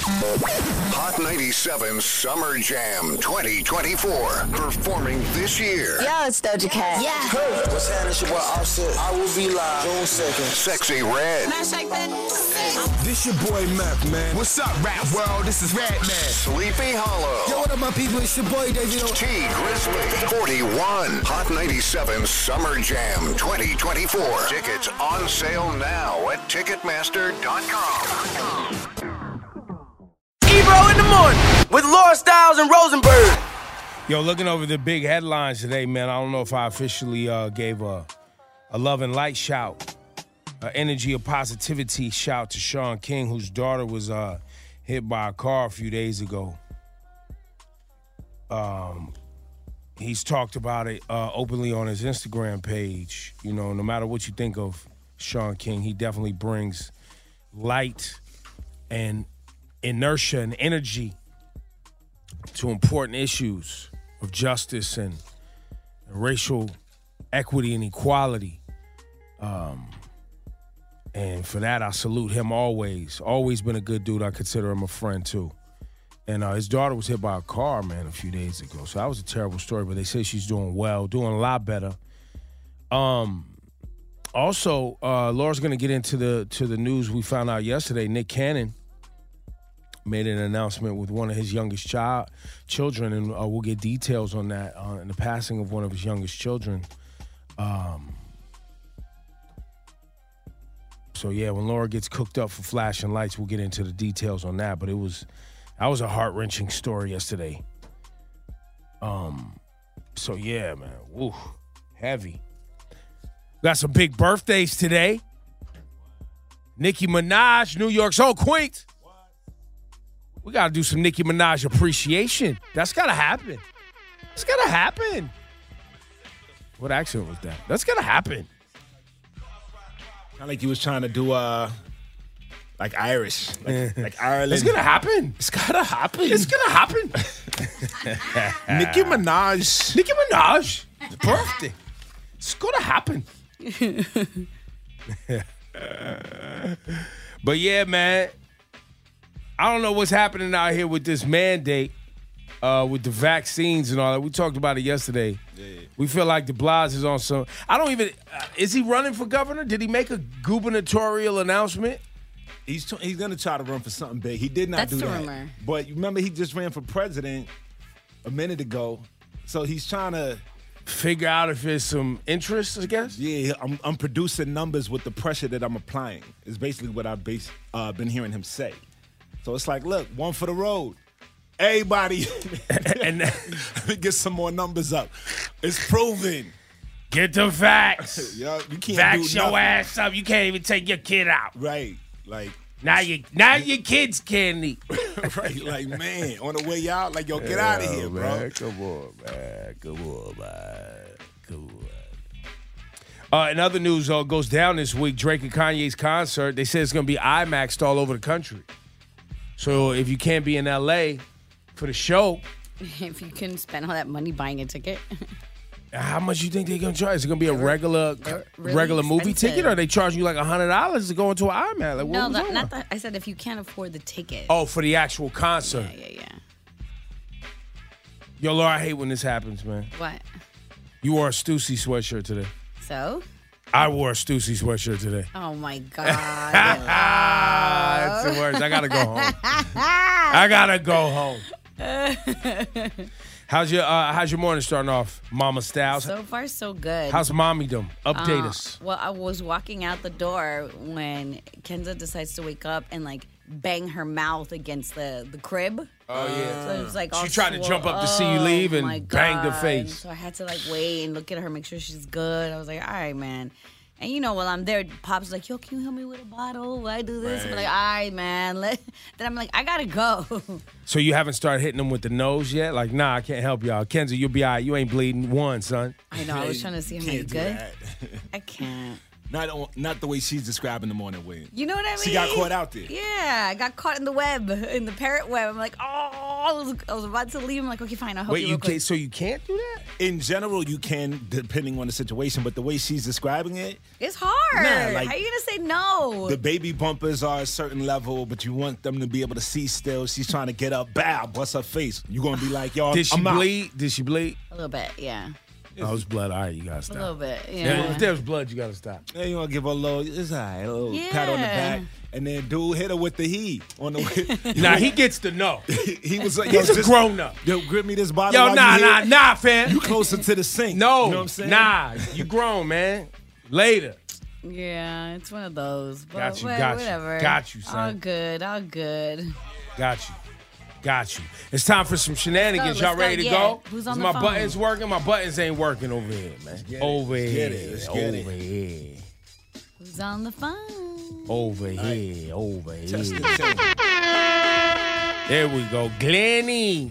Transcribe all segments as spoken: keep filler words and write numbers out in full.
Hot ninety-seven Summer Jam twenty twenty-four. Performing this year. Yo, it's Doja Cat. Yeah. Hey, what's happening? It's your boy Offset. I will be live June second. Sexy Red. This your boy Meth, man. What's up, rap world? This is Red Man. Sleepy Hollow. Yo, what up, my people? It's your boy David. T Grizzly. forty-one. Hot ninety-seven Summer Jam twenty twenty-four. Tickets on sale now at Ticketmaster dot com. Ebro in the morning with Laura Styles and Rosenberg. Yo, looking over the big headlines today, man, I don't know if I officially uh, gave a, a love and light shout, an energy of positivity shout to Shaun King, whose daughter was uh, hit by a car a few days ago. Um, he's talked about it uh, openly on his Instagram page. You know, no matter what you think of Shaun King, he definitely brings light and inertia and energy to important issues of justice and racial equity and equality. Um, and for that, I salute him always. Always been a good dude. I consider him a friend, too. And uh, his daughter was hit by a car, man, a few days ago. So that was a terrible story, but they say she's doing well, doing a lot better. Um, also, uh, Laura's going to get into the to the news we found out yesterday. Nick Cannon made an announcement with one of his youngest child children, and uh, we'll get details on that, uh, in the passing of one of his youngest children. Um, so, yeah, when Laura gets cooked up for flashing lights, we'll get into the details on that. But it was, that was a heart-wrenching story yesterday. Um, so, yeah, man, woo, heavy. Got some big birthdays today. Nicki Minaj, New York's own queen. We got to do some Nicki Minaj appreciation. That's got to happen. That's got to happen. What accent was that? That's got to happen. Sound like you was trying to do, uh, like Irish. Like, like Ireland. It's going to happen. It's got to happen. It's going to happen. Nicki Minaj. Nicki Minaj. Birthday. It's going to happen. But, yeah, man. I don't know what's happening out here with this mandate, uh, with the vaccines and all that. We talked about it yesterday. Yeah. We feel like de Blasio is on some. I don't even. Uh, is he running for governor? Did he make a gubernatorial announcement? He's t- he's gonna try to run for something big. He did not That's do the that. rumor. But you remember he just ran for president a minute ago, so he's trying to figure out if there's some interest, I guess. Yeah, I'm, I'm producing numbers with the pressure that I'm applying. Is basically what I've base, uh, been hearing him say. So it's like, look, one for the road. Everybody, and let me get some more numbers up. It's proven. Get the facts. Yo, you can't Vax do your nothing. ass up. You can't even take your kid out. Right, like now you now your kids can't eat. Right, like man, on the way out, like yo, get yeah, out of here, man. bro. Come on, man. Come on, man. Come on. Uh, in other news, uh, goes down this week. Drake and Kanye's concert. They say it's gonna be IMAXed all over the country. So if you can't be in L A for the show, if you can spend all that money buying a ticket, how much you think they're gonna charge? Is it gonna be a regular, really regular movie expensive. ticket, or are they charging you like a hundred dollars to go into an IMAX? Like, what no, was that, that? not that. I said if you can't afford the ticket. Oh, for the actual concert. Yeah, yeah, yeah. Yo, Laura, I hate when this happens, man. What? You wore a Stussy sweatshirt today. So? I wore a Stussy sweatshirt today. Oh my God. That's the worst. I gotta go home. I gotta go home. How's your uh, How's your morning starting off, Mama Styles? So far, so good. How's mommydom? Update uh, us. Well, I was walking out the door when Kenza decides to wake up and like bang her mouth against the, the crib. Oh yeah. So it was like all she tried to swole- jump up to oh, see you leave and my banged her God. face. So I had to like wait and look at her, make sure she's good. I was like, all right, man. And you know, while I'm there, Pop's like, yo, can you help me with a bottle? Will I do this? Right. I'm like, all right, man. Let... Then I'm like, I gotta go. So you haven't started hitting them with the nose yet? Like, nah, I can't help y'all. Kenzie, you'll be all right. You ain't bleeding one, son. I know. I was trying to see him. Are you Can't do good? that. I can't. Not on- not the way she's describing the morning wind. You know what I mean? She got caught out there. Yeah, I got caught in the web, in the parrot web. I'm like, oh. I was, I was about to leave. I'm like, okay, fine. I'll help Wait, you. you real quick. can't, so you can't do that? In general, you can, depending on the situation, but the way she's describing it, It's hard. Nah, like- How you gonna say no? the baby bumpers are a certain level, but you want them to be able to see still. She's trying to get up, bow, bust her face. You're gonna be like, yo, Did she I'm out. bleed? Did she bleed? a little bit, yeah. Oh, it's blood. All right, you gotta A stop. little bit, Yeah, yeah. if there's blood, you gotta stop. Yeah, you want to give her a little, it's all right, a little pat on the Yeah. back. And then dude hit her with the he on the way. Nah, he gets to know. He was like, yo, He's a just, grown up. Yo, grip me this bottle. Yo, while nah, you nah, here. nah, fam. You closer to the sink. No, You know what I'm saying? nah, you grown, man. Later. Yeah, it's one of those. But Got you, wha- got you. whatever. Got you, son. All good, all good. Got you. Got you. It's time for some shenanigans. Let's go, Y'all ready let's to go. go? Yeah. Who's on Is the my phone? buttons working? My buttons ain't working over here, man. get it. Over Let's here. get it. Let's get it. over here. Who's on the phone? Over here. Over Test here. the tape. There we go. Glenny.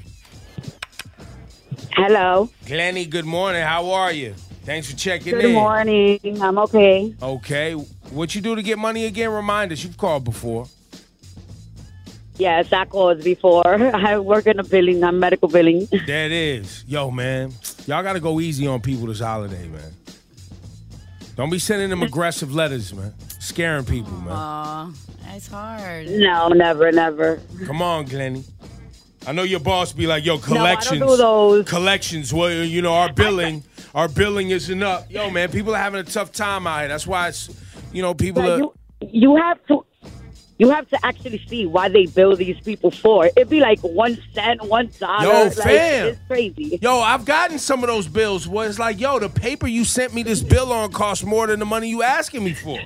Hello. Glenny, good morning. How are you? Thanks for checking Good in. morning. I'm okay. Okay. What you do to get money again? Remind us. You've called before. Yes, I called before. I work in the billing. I'm medical billing. There it is. Yo, man. Y'all got to go easy on people this holiday, man. Don't be sending them aggressive letters, man. Scaring people, man. Aw, that's hard. No, never, never. Come on, Glenny. I know your boss be like, yo, No, I collections. don't do those. Collections. Well, you know, our billing, our billing isn't up. Yo, man, people are having a tough time out here. That's why it's, you know, people But are. you, you have to. You have to actually see why they bill these people for. It'd be like one cent, one dollar. Yo, like, fam. It's crazy. Yo, I've gotten some of those bills where it's like, yo, the paper you sent me this bill on costs more than the money you asking me for.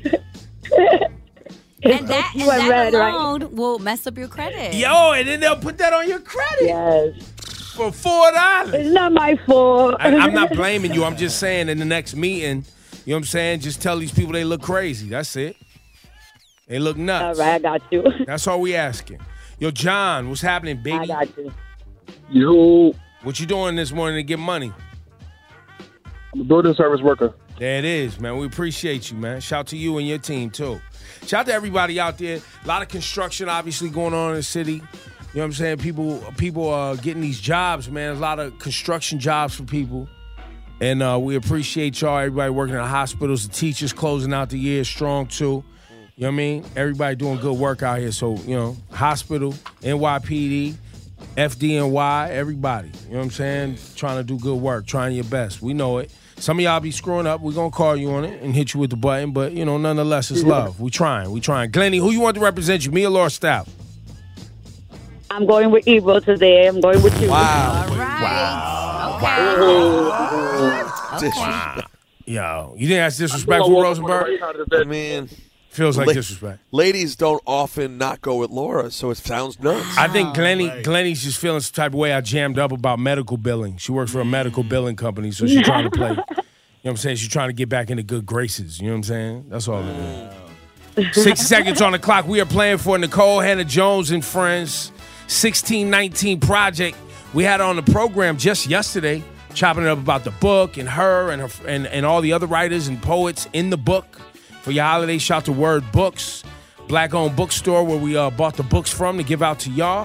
And that, and You are that right, right. alone will mess up your credit. Yo, and then they'll put that on your credit Yes. for four dollars. It's not my fault. I, I'm not blaming you. I'm just saying in the next meeting, you know what I'm saying? Just tell these people they look crazy. That's it. They look All nuts. right, I got you. That's all we asking. Yo, John, what's happening, I baby? got you. Yo, What you doing this morning to get money? I'm a building service worker. There it is, man. We appreciate you, man. Shout to you and your team, too. Shout to everybody out there. A lot of construction, obviously, going on in the city. You know what I'm saying? People people are getting these jobs, man. There's a lot of construction jobs for people. And uh, we appreciate y'all, everybody working in the hospitals, the teachers closing out the year strong, too. You know what I mean? Everybody doing good work out here. So, you know, hospital, N Y P D, F D N Y, everybody. You know what I'm saying? Trying to do good work, trying your best. We know it. Some of y'all be screwing up. We're going to call you on it and hit you with the button. But, you know, nonetheless, it's love. We trying. We trying. Glenny, who you want to represent you, me or Laura Stout? I'm going with Ebro today. I'm going with you. All right. Okay. Wow. Yo, you think that's disrespectful, Rosenberg? Man, Feels like La- disrespect. ladies don't often not go with Laura, so it sounds nuts. I think Glenny, Glenny's just feeling some type of way. I jammed up about medical billing. She works for a medical billing company, so she's trying to play. You know what I'm saying? She's trying to get back into good graces. You know what I'm saying? That's all it is. Six seconds on the clock. We are playing for Nicole Hannah-Jones and Friends sixteen nineteen project. We had her on the program just yesterday, chopping it up about the book and her and her and, and all the other writers and poets in the book. For your holiday, shout to Word Books, black-owned bookstore where we uh, bought the books from to give out to y'all.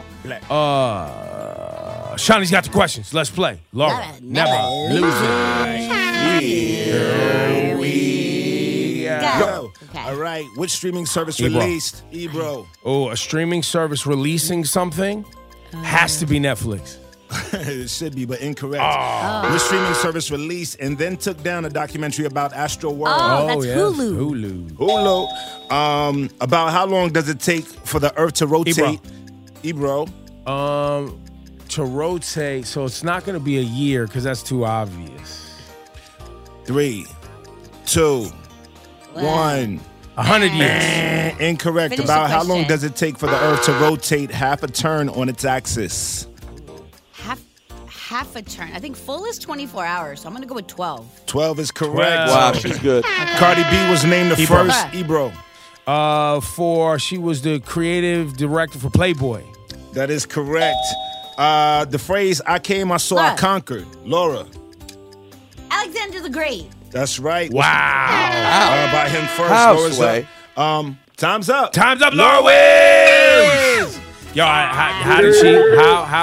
Uh, Shawnee's got the questions. Let's play. Laura, never, never lose it. Here we go. Go. Okay. All right. Which streaming service Ebro. released? Ebro. Oh, a streaming service releasing something has to be Netflix. It should be, but incorrect. Which streaming service released and then took down a documentary about Astro World? Oh, that's yes. Hulu. Hulu. Hulu. Um, about how long does it take for the Earth to rotate? Ebro. Um, to rotate, so it's not going to be a year because that's too obvious. Three, two, one. A hundred years. Eh, Incorrect. Finish About the how long question. does it take for the Earth to rotate half a turn on its axis? Half, half a turn. I think full is twenty-four hours, so I'm going to go with twelve. twelve is correct. Twelve. Wow, she's good. Cardi B was named the Ebro. first Ebro. Uh, for she was the creative director for Playboy. That is correct. Uh, the phrase "I came, I saw, I Laura. conquered." Laura. Alexander the Great. That's right. Wow. Uh, by him first. How, Laura's Sway? up. Um, time's up. Time's up, Laura wins. Yo, I, how, how did she? How? How?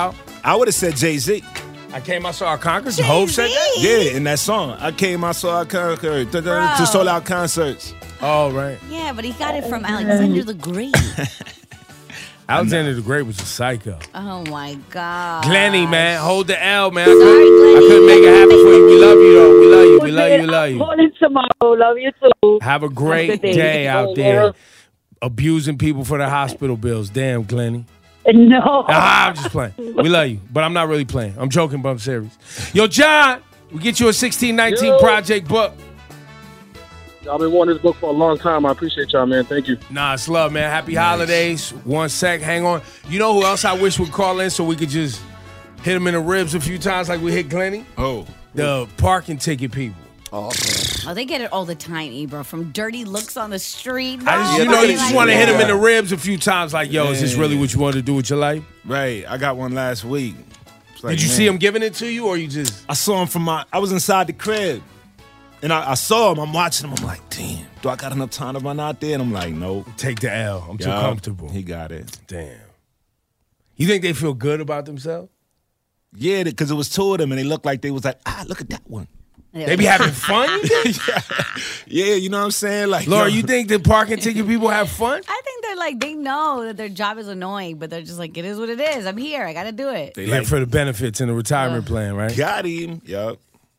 I would have said Jay-Z. I came, I saw a concerts. Hov said that? Yeah, in that song. I came, I saw a concert to, to sold out concerts. Oh, right. Yeah, but he got it from Alexander the Great. Alexander the Great was a psycho. Oh, my God. Glenny, man. Hold the L, man. Sorry, I, couldn't, Glenny. I couldn't make it happen for you. We love you, though. We love you. We love you. We love you. Calling tomorrow. Love you too. Have a great Have a good day. day. out there abusing people for their hospital bills. Damn, Glenny. No. Ah, I'm just playing. We love you, but I'm not really playing. I'm joking, but I'm serious. Yo, John, we get you a sixteen nineteen Yo. project book. I've been wanting this book for a long time. I appreciate y'all, man. Thank you. Nah, it's love, man. Happy holidays. One sec, hang on. You know who else I wish would call in so we could just hit him in the ribs a few times like we hit Glenny? Oh. The parking ticket people. Oh, Oh, they get it all the time, Ebro. From dirty looks on the street. I just, you No, know, you like just want to hit him in that. the ribs a few times like, yo, is this really what you want to do with your life? Right. I got one last week. It's like, Did you man. see him giving it to you or you just... I saw him from my, I was inside the crib. And I, I saw him. I'm watching him. I'm like, damn, do I got enough time to run out there? And I'm like, nope. Take the L. I'm too Yup. comfortable. He got it. Damn. You think they feel good about themselves? Yeah, because it was two of them, and they looked like they was like, ah, look at that one. They be having fun? yeah. yeah, you know what I'm saying? Like, Laura, yo. you think the parking ticket people have fun? I think they're like, they know that their job is annoying, but they're just like, it is what it is. I'm here. I got to do it. They Here like, for the benefits and the retirement plan, right? got him. Yup.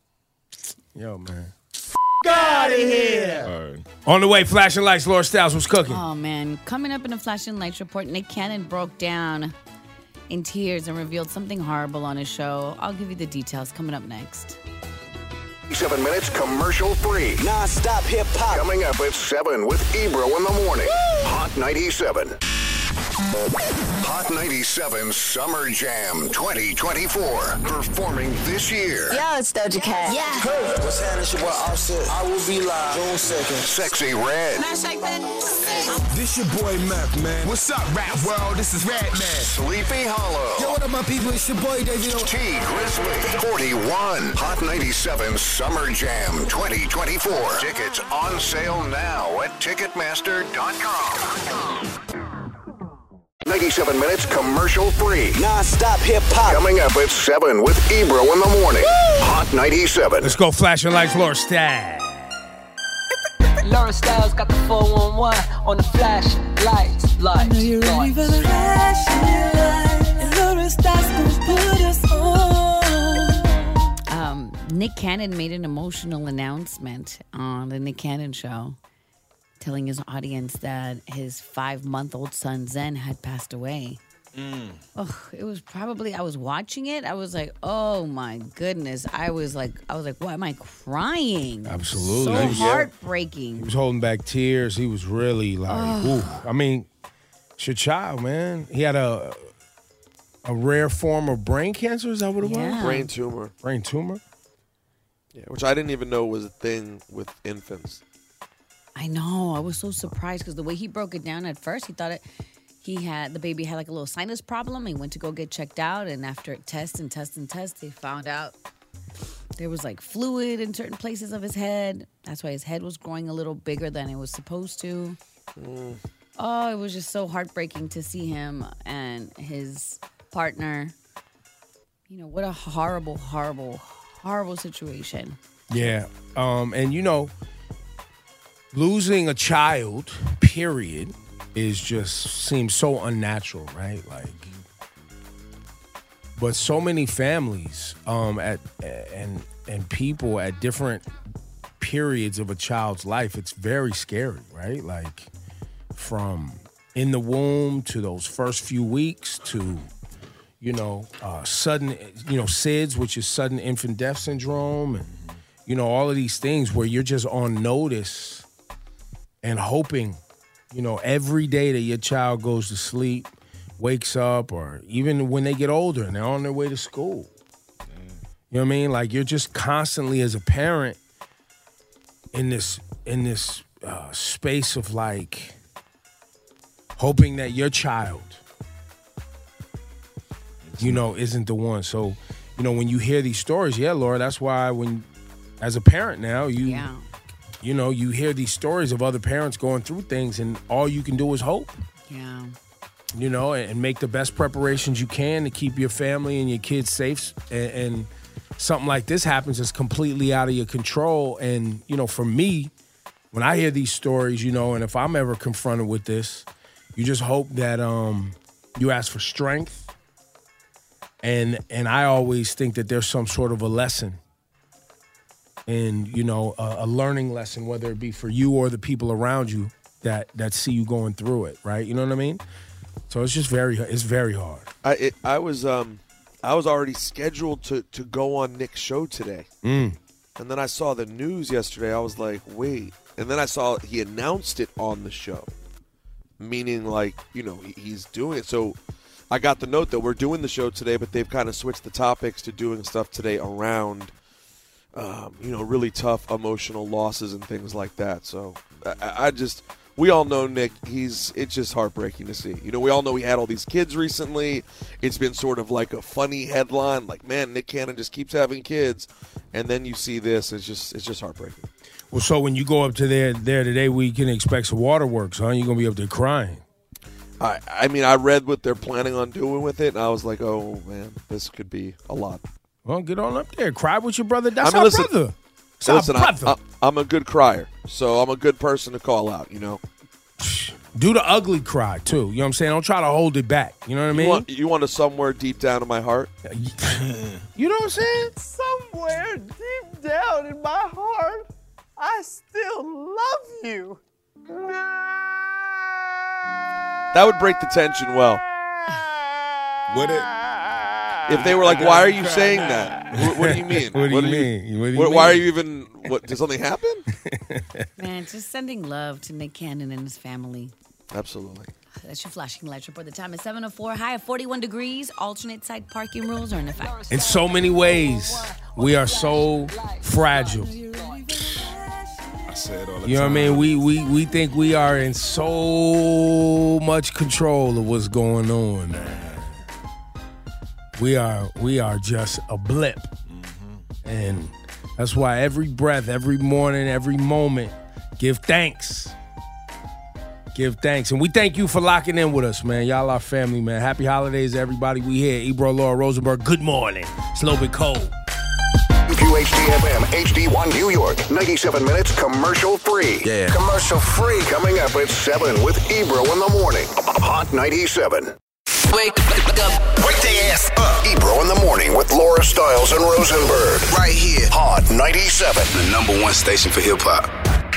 Yo, man. Got it here. On the way, flashing lights, Laura Styles, what's cooking? Oh, man. Coming up in a Flashing Lights report, Nick Cannon broke down in tears and revealed something horrible on his show. I'll give you the details coming up next. Seven minutes commercial free. Non-stop hip-hop. Coming up at seven with Ebro in the morning. Hot ninety-seven. Hot ninety-seven Summer Jam twenty twenty-four. Performing this year. Yo, it's Doja Cat. Yeah. Hey, what's happening? It's your boy Offset. I will be live June second. Sexy Red. This your boy Meth, man. What's up, rap world? This is Red Man. Sleepy Hollow. Yo, what up, my people? It's your boy David. T Grizzly. forty-one. Hot ninety-seven Summer Jam twenty twenty-four. Tickets on sale now at Ticketmaster dot com. ninety-seven minutes commercial free. Non-stop hip-hop. Coming up at seven with Ebro in the morning. Hot ninety-seven. Let's go, flashing lights, Laura Styles. Laura Styles got the four one one on the flash lights, lights, I know you're ready for the flashing lights, and Laura Styles gonna put us on. Um, Nick Cannon made an emotional announcement on the Nick Cannon show, telling his audience that his five-month-old son Zen had passed away. Mm. Oh, it was probably, I was watching it. I was like, oh my goodness. I was like, I was like, why am I crying? Absolutely. So Yeah. heartbreaking. He was holding back tears. He was really like, Oh. ooh. I mean, it's your child, man. He had a a rare form of brain cancer. Is that what it Yeah. was? Brain tumor. Brain tumor? Yeah, which I didn't even know was a thing with infants. I know. I was so surprised because the way he broke it down at first, he thought it, he had, the baby had like a little sinus problem. He went to go get checked out. And after tests and tests and tests, they found out there was like fluid in certain places of his head. That's why his head was growing a little bigger than it was supposed to. Mm. Oh, it was just so heartbreaking to see him and his partner. You know, what a horrible, horrible, horrible situation. Yeah. Um, and you know, losing a child, period, is just seems so unnatural, right? Like, but so many families um, at and and people at different periods of a child's life, it's very scary, right? Like, from in the womb to those first few weeks to, you know, uh, sudden, you know, S I D S, which is sudden infant death syndrome, and you know, all of these things where you're just on notice and hoping, you know, every day that your child goes to sleep, wakes up, or even when they get older and they're on their way to school. You know what I mean? Like, you're just constantly, as a parent, in this in this uh, space of like hoping that your child, you know, isn't the one. So, you know, when you hear these stories, yeah, Laura, that's why when, as a parent now, you. Yeah. You know, you hear these stories of other parents going through things, and all you can do is hope. Yeah. you know, and make the best preparations you can to keep your family and your kids safe. And, and something like this happens, it's completely out of your control. And, you know, for me, when I hear these stories, you know, and if I'm ever confronted with this, you just hope that um, you ask for strength. And and I always think that there's some sort of a lesson and, you know, a, a learning lesson, whether it be for you or the people around you that that see you going through it, right? You know what I mean? So it's just very, it's very hard. I it, I was um I was already scheduled to, to go on Nick's show today. Mm. And then I saw the news yesterday. I was like, wait. And then I saw he announced it on the show, meaning like, you know, he, he's doing it. So I got the note that we're doing the show today, but they've kind of switched the topics to doing stuff today around, um, you know, really tough emotional losses and things like that. So I, I just, we all know Nick, he's, it's just heartbreaking to see. You know, we all know he had all these kids recently. It's been sort of like a funny headline, like, man, Nick Cannon just keeps having kids. And then you see this, it's just, it's just heartbreaking. Well, so when you go up to there, there today, we can expect some waterworks, huh? You're going to be up there crying. I, I mean, I read what they're planning on doing with it, and I was like, oh, man, this could be a lot. Well, get on up there. Cry with your brother. That's I mean, our listen, brother. That's listen, our brother. I, I, I'm a good crier, so I'm a good person to call out, you know. Do the ugly cry, too. You know what I'm saying? Don't try to hold it back. You know what I mean? You want, you want to somewhere deep down in my heart? You know what I'm saying? Somewhere deep down in my heart, I still love you. That would break the tension well. Would it? If they were like, why are you saying that? What, what do you mean? What do what you do mean? What do you what, mean? Why are you even, what, did something happen? Man, just sending love to Nick Cannon and his family. Absolutely. That's your flashing lights report. The time is seven oh four. High of forty-one degrees. Alternate side parking rules are in effect. In so many ways, we are so fragile. I say it all the You know what I time. mean? We, we we think we are in so much control of what's going on, man. We are we are just a blip. Mm-hmm. And that's why every breath, every morning, every moment, give thanks. Give thanks. And we thank you for locking in with us, man. Y'all our family, man. Happy holidays to everybody. We here. Ebro, Laura Rosenberg, good morning. It's a little bit cold. Q H D F M, H D one New York, ninety-seven minutes commercial free. Yeah. Commercial free. Coming up at seven with Ebro in the morning. Hot ninety-seven. Wake up. Wake their ass up. Ebro in the morning with Laura Stiles and Rosenberg. Right here. Hot ninety-seven. The number one station for hip hop.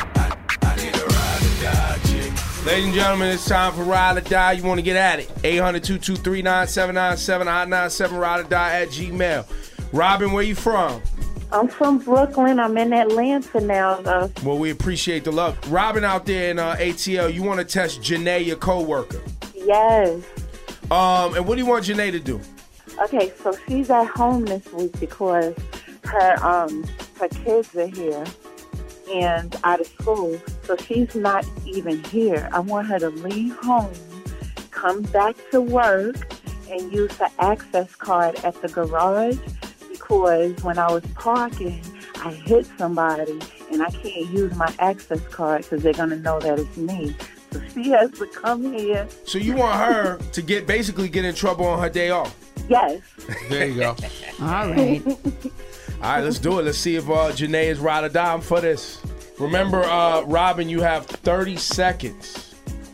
Ladies and gentlemen, it's time for Ride or Die. You want to get at it. eight hundred, two two three, nine seven nine seven, hot nine seven, ride or die at Gmail. Robin, where you from? I'm from Brooklyn. I'm in Atlanta now, though. Well, we appreciate the love. Robin out there in uh, A T L, you want to test Janae, your coworker. Yes. Um, and what do you want Janae to do? Okay, so she's at home this week because her um her kids are here and out of school, so she's not even here. I want her to leave home, come back to work, and use the access card at the garage because when I was parking, I hit somebody, and I can't use my access card because they're going to know that it's me. So she has to come here. So you want her to get basically get in trouble on her day off? Yes. There you go. All right. All right, let's do it. Let's see if uh, Janae is ride or die for this. Remember, uh, Robin, you have thirty seconds.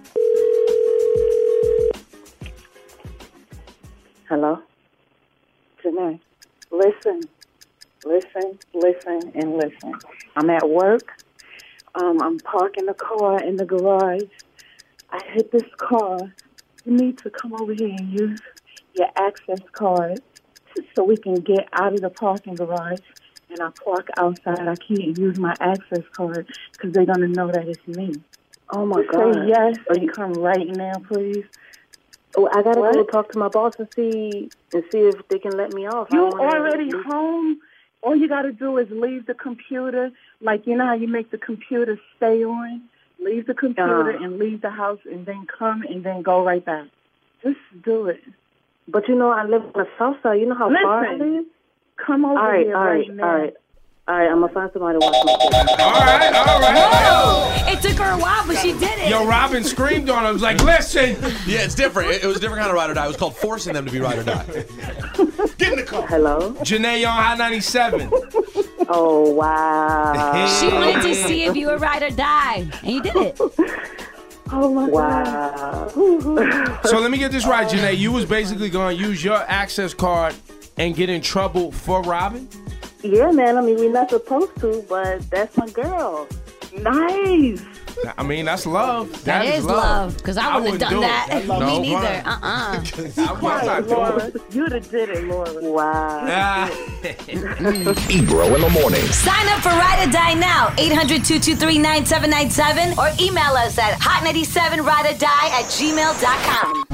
Hello? Janae, listen, listen, listen, and listen. I'm at work. Um, I'm parking the car in the garage. I hit this car. You need to come over here and use your access card to, so we can get out of the parking garage. And I park outside. I can't use my access card because they're going to know that it's me. Oh, my Just God. say yes or you come right now, please. Oh, I got to What? go talk to my boss and see and see if they can let me off. I You don't wanna already leave. home. All you got to do is leave the computer. Like, you know how you make the computer stay on? Leave the computer Uh. and leave the house and then come and then go right back. Just do it. But, you know, I live on the south side. You know how far I Listen, live? come over all right, here all right right, now. all right. All right, I'm going to find somebody to watch my kids. All right, all right. Whoa! It's took her a while, but she did it. Yo, Robin screamed on him. I was like, listen. Yeah, it's different. It, it was a different kind of ride or die. It was called forcing them to be ride or die. Get in the car. Hello? Janae on Hot ninety-seven. Oh, wow. She wanted to see if you were ride or die, and you did it. Oh, my wow. God. So let me get this right, Janae. You was basically going to use your access card and get in trouble for Robin? Yeah, man. I mean, we're not supposed to, but that's my girl. Nice. I mean, that's love. That, that is love, because I, I wouldn't have done do that. that Me no, neither. Uh-uh. I'm not Laura, you'd have did it, Laura. Wow. Ebro in the morning. Sign up for Ride or Die now. eight hundred, two two three, nine seven nine seven or email us at hot ninety-seven ride or die at gmail dot com.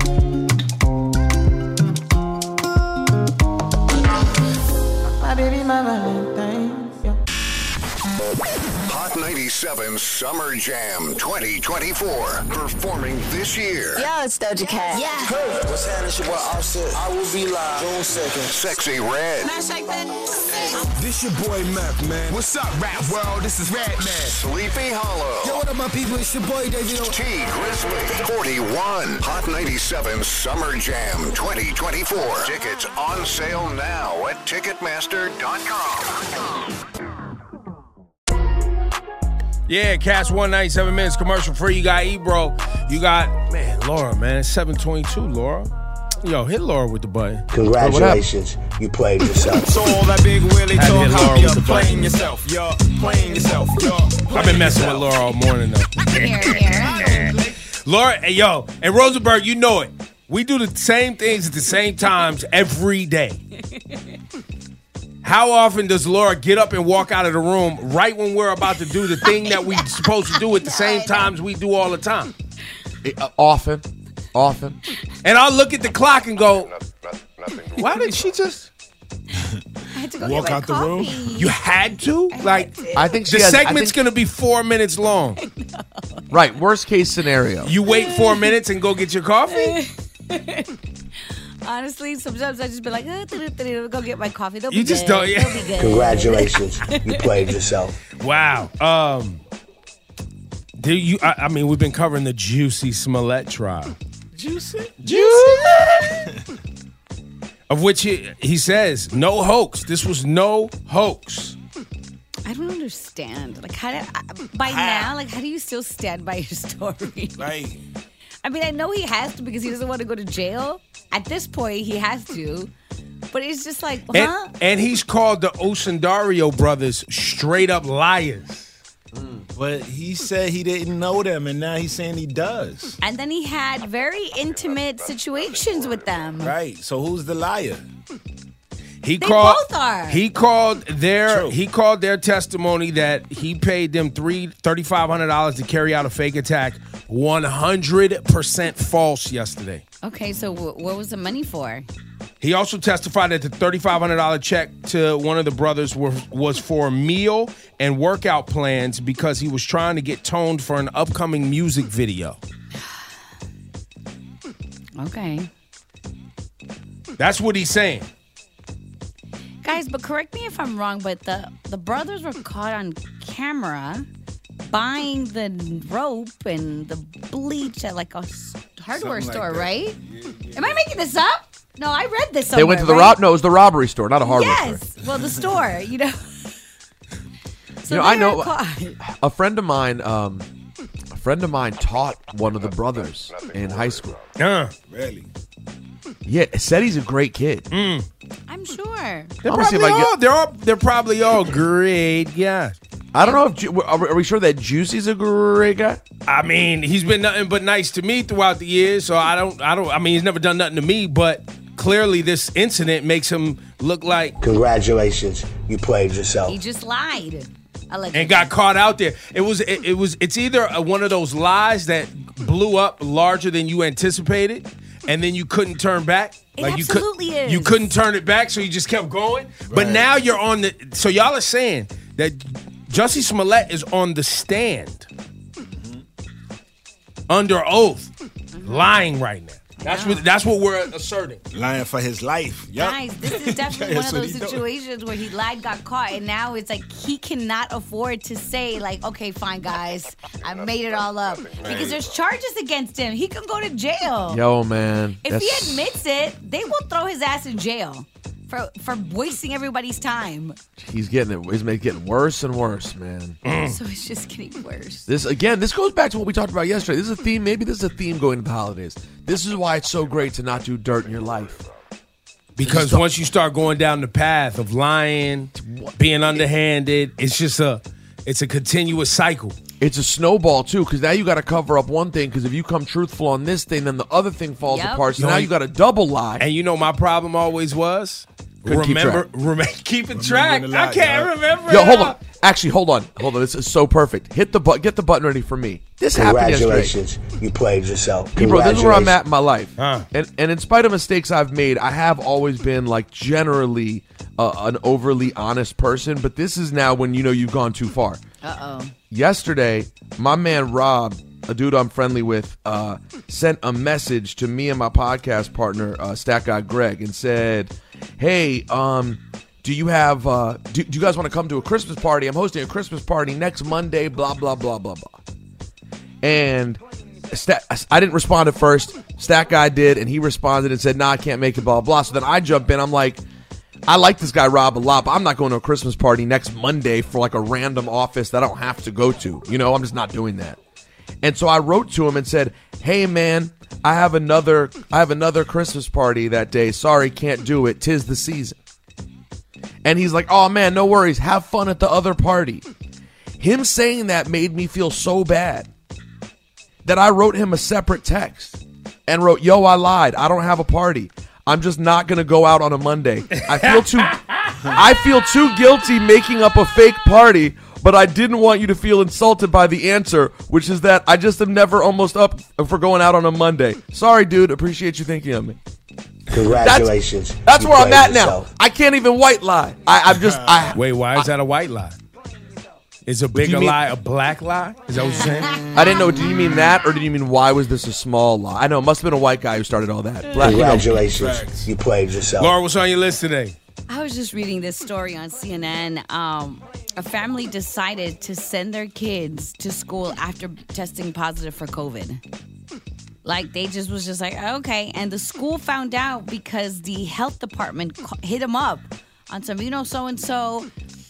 My baby, my Valentine. Yeah. Hot ninety-seven Summer Jam twenty twenty-four. Performing this year. Yo, it's Doja Cat. Yeah. Hey, what's happening? It's your boy Offset. I will be live June second. Sexy Red. This your boy Meth, man. What's up, rap world? This is Red Man. Sleepy Hollow. Yo, what up, my people? It's your boy David. T Grizzly. forty-one. Hot ninety-seven Summer Jam twenty twenty-four. Tickets on sale now at ticketmaster dot com. Yeah, Cast one ninety-seven minutes commercial free. You got Ebro. You got, man, Laura, man. It's seven twenty-two, Laura. Yo, hit Laura with the button. Congratulations. You played yourself. So all that big Willie Had to talk, hit how Laura you're with the playing button. yourself. You're playing yourself. You're I've been messing with Laura all morning, though. Here, here. Laura, hey, yo, and Rosenberg, you know it. We do the same things at the same times every day. How often does Laura get up and walk out of the room right when we're about to do the thing that we're supposed to do at the same times we do all the time? Uh, often. Often. And I'll look at the clock and go, why did she just I had to go Walk get my out the room? coffee. You had to? Like, I think she the has, segment's I think, going to be four minutes long. right. Worst case scenario. You wait four minutes and go get your coffee? Honestly, sometimes I just be like, uh, go get my coffee. They'll You be just good. don't- yeah. They'll be good. Congratulations. You played yourself. Wow. Um, do you? I, I mean, we've been covering the Juicy Smollett trial. Juicy? Juicy. Of which he, he says, no hoax. This was no hoax. I don't understand. Like, how do, by now, like, how do you still stand by your story? Right. I mean, I know he has to because he doesn't want to go to jail. At this point, he has to. But it's just like, huh? And, and he's called the Osundario brothers straight up liars. But he said he didn't know them, and now he's saying he does. And then he had very intimate situations with them. Right. So who's the liar? He They called. both are. He called their. True. He called their testimony that he paid them three thirty five hundred dollars to carry out a fake attack. One hundred percent false yesterday. Okay, so w- what was the money for? He also testified that the thirty five hundred dollar check to one of the brothers were, was for meal and workout plans because he was trying to get toned for an upcoming music video. Okay. That's what he's saying. Guys, but correct me if I'm wrong, but the, the brothers were caught on camera buying the rope and the bleach at like a s- hardware Something like store, that. right? Am I making this up? No, I read this somewhere. They went to the right? rob. No, it was the robbery store, not a hardware store. Yes, well, the store, you know. So you know, I they know were caught. a friend of mine. Um, a friend of mine taught one of the brothers in high school. Uh, really? Yeah, said he's a great kid. Mm. I'm sure. They're I'm gonna see probably, if I can all, they're all they're probably all great guys. I don't know if Ju- are we- are we sure that Juicy's a great guy? I mean, he's been nothing but nice to me throughout the years, so I don't I don't I mean he's never done nothing to me, but clearly this incident makes him look like Congratulations. You played yourself. He just lied. Allegedly. and got caught out there. It was it, it was it's either a, one of those lies that blew up larger than you anticipated, and then you couldn't turn back. It like absolutely you could, is. You couldn't turn it back, so you just kept going. But Right. now you're on the. So y'all are saying that Jussie Smollett is on the stand under oath, lying right now. That's what that's what we're asserting. Lying for his life. Yep. Guys, this is definitely one That's of what those he doing. situations where he lied, got caught, and now it's like he cannot afford to say, like, okay, fine, guys, I made it all up. Because there's charges against him. He can go to jail. Yo, man. If that's- he admits it, they will throw his ass in jail for for wasting everybody's time. He's getting it. He's making getting worse and worse, man. So it's just getting worse. This again. This goes back to what we talked about yesterday. This is a theme. Maybe this is a theme going into the holidays. This is why it's so great to not do dirt in your life. Because once you start going down the path of lying, being underhanded, it's just a it's a continuous cycle. It's a snowball too, because now you got to cover up one thing. Because if you come truthful on this thing, then the other thing falls Yep. apart. So You now know, you got a double lie. And you know my problem always was Couldn't keep remember track. rem- keeping track. I can't remember. Yo, it hold all. on. Actually, hold on. Hold on. This is so perfect. Hit the button. Get the button ready for me. This happened yesterday. Congratulations. You played yourself. Hey, bro, this is where I'm at Congratulations. in my life. And and in spite of mistakes I've made, I have always been like generally uh, an overly honest person. But this is now when you know you've gone too far. Uh-oh. Yesterday, my man Rob, a dude I'm friendly with, uh, sent a message to me and my podcast partner, uh, Stat Guy Greg, and said, "Hey, um, do you have? Uh, do, do you guys want to come to a Christmas party? I'm hosting a Christmas party next Monday. Blah blah blah blah blah." And Stat, I didn't respond at first. Stat Guy did, and he responded and said, "Nah, I can't make it." Blah blah. So then I jump in. I'm like, I like this guy Rob a lot, but I'm not going to a Christmas party next Monday for like a random office that I don't have to go to. You know, I'm just not doing that. And so I wrote to him and said, "Hey man, I have another I have another Christmas party that day. Sorry, can't do it. 'Tis the season." And he's like, "Oh man, no worries. Have fun at the other party." Him saying that made me feel so bad that I wrote him a separate text and wrote, "Yo, I lied. I don't have a party. I'm just not going to go out on a Monday. I feel too I feel too guilty making up a fake party, but I didn't want you to feel insulted by the answer, which is that I just am never almost up for going out on a Monday. Sorry, dude. Appreciate you thinking of me." Congratulations. That's, that's You where I'm played at now. yourself. I can't even white lie. I, I'm just I Wait, why is that a white lie? Is a do you bigger mean? lie a black lie? Is that what you're saying? I didn't know. Did you mean that, or did you mean why was this a small lie? I know it must have been a white guy who started all that. Black, you know. Congratulations. You played yourself. Laura, what's on your list today? I was just reading this story on C N N. Um, a family decided to send their kids to school after testing positive for COVID. Like, they just was just like, okay. And the school found out because the health department ca- hit them up on some, you know, so-and-so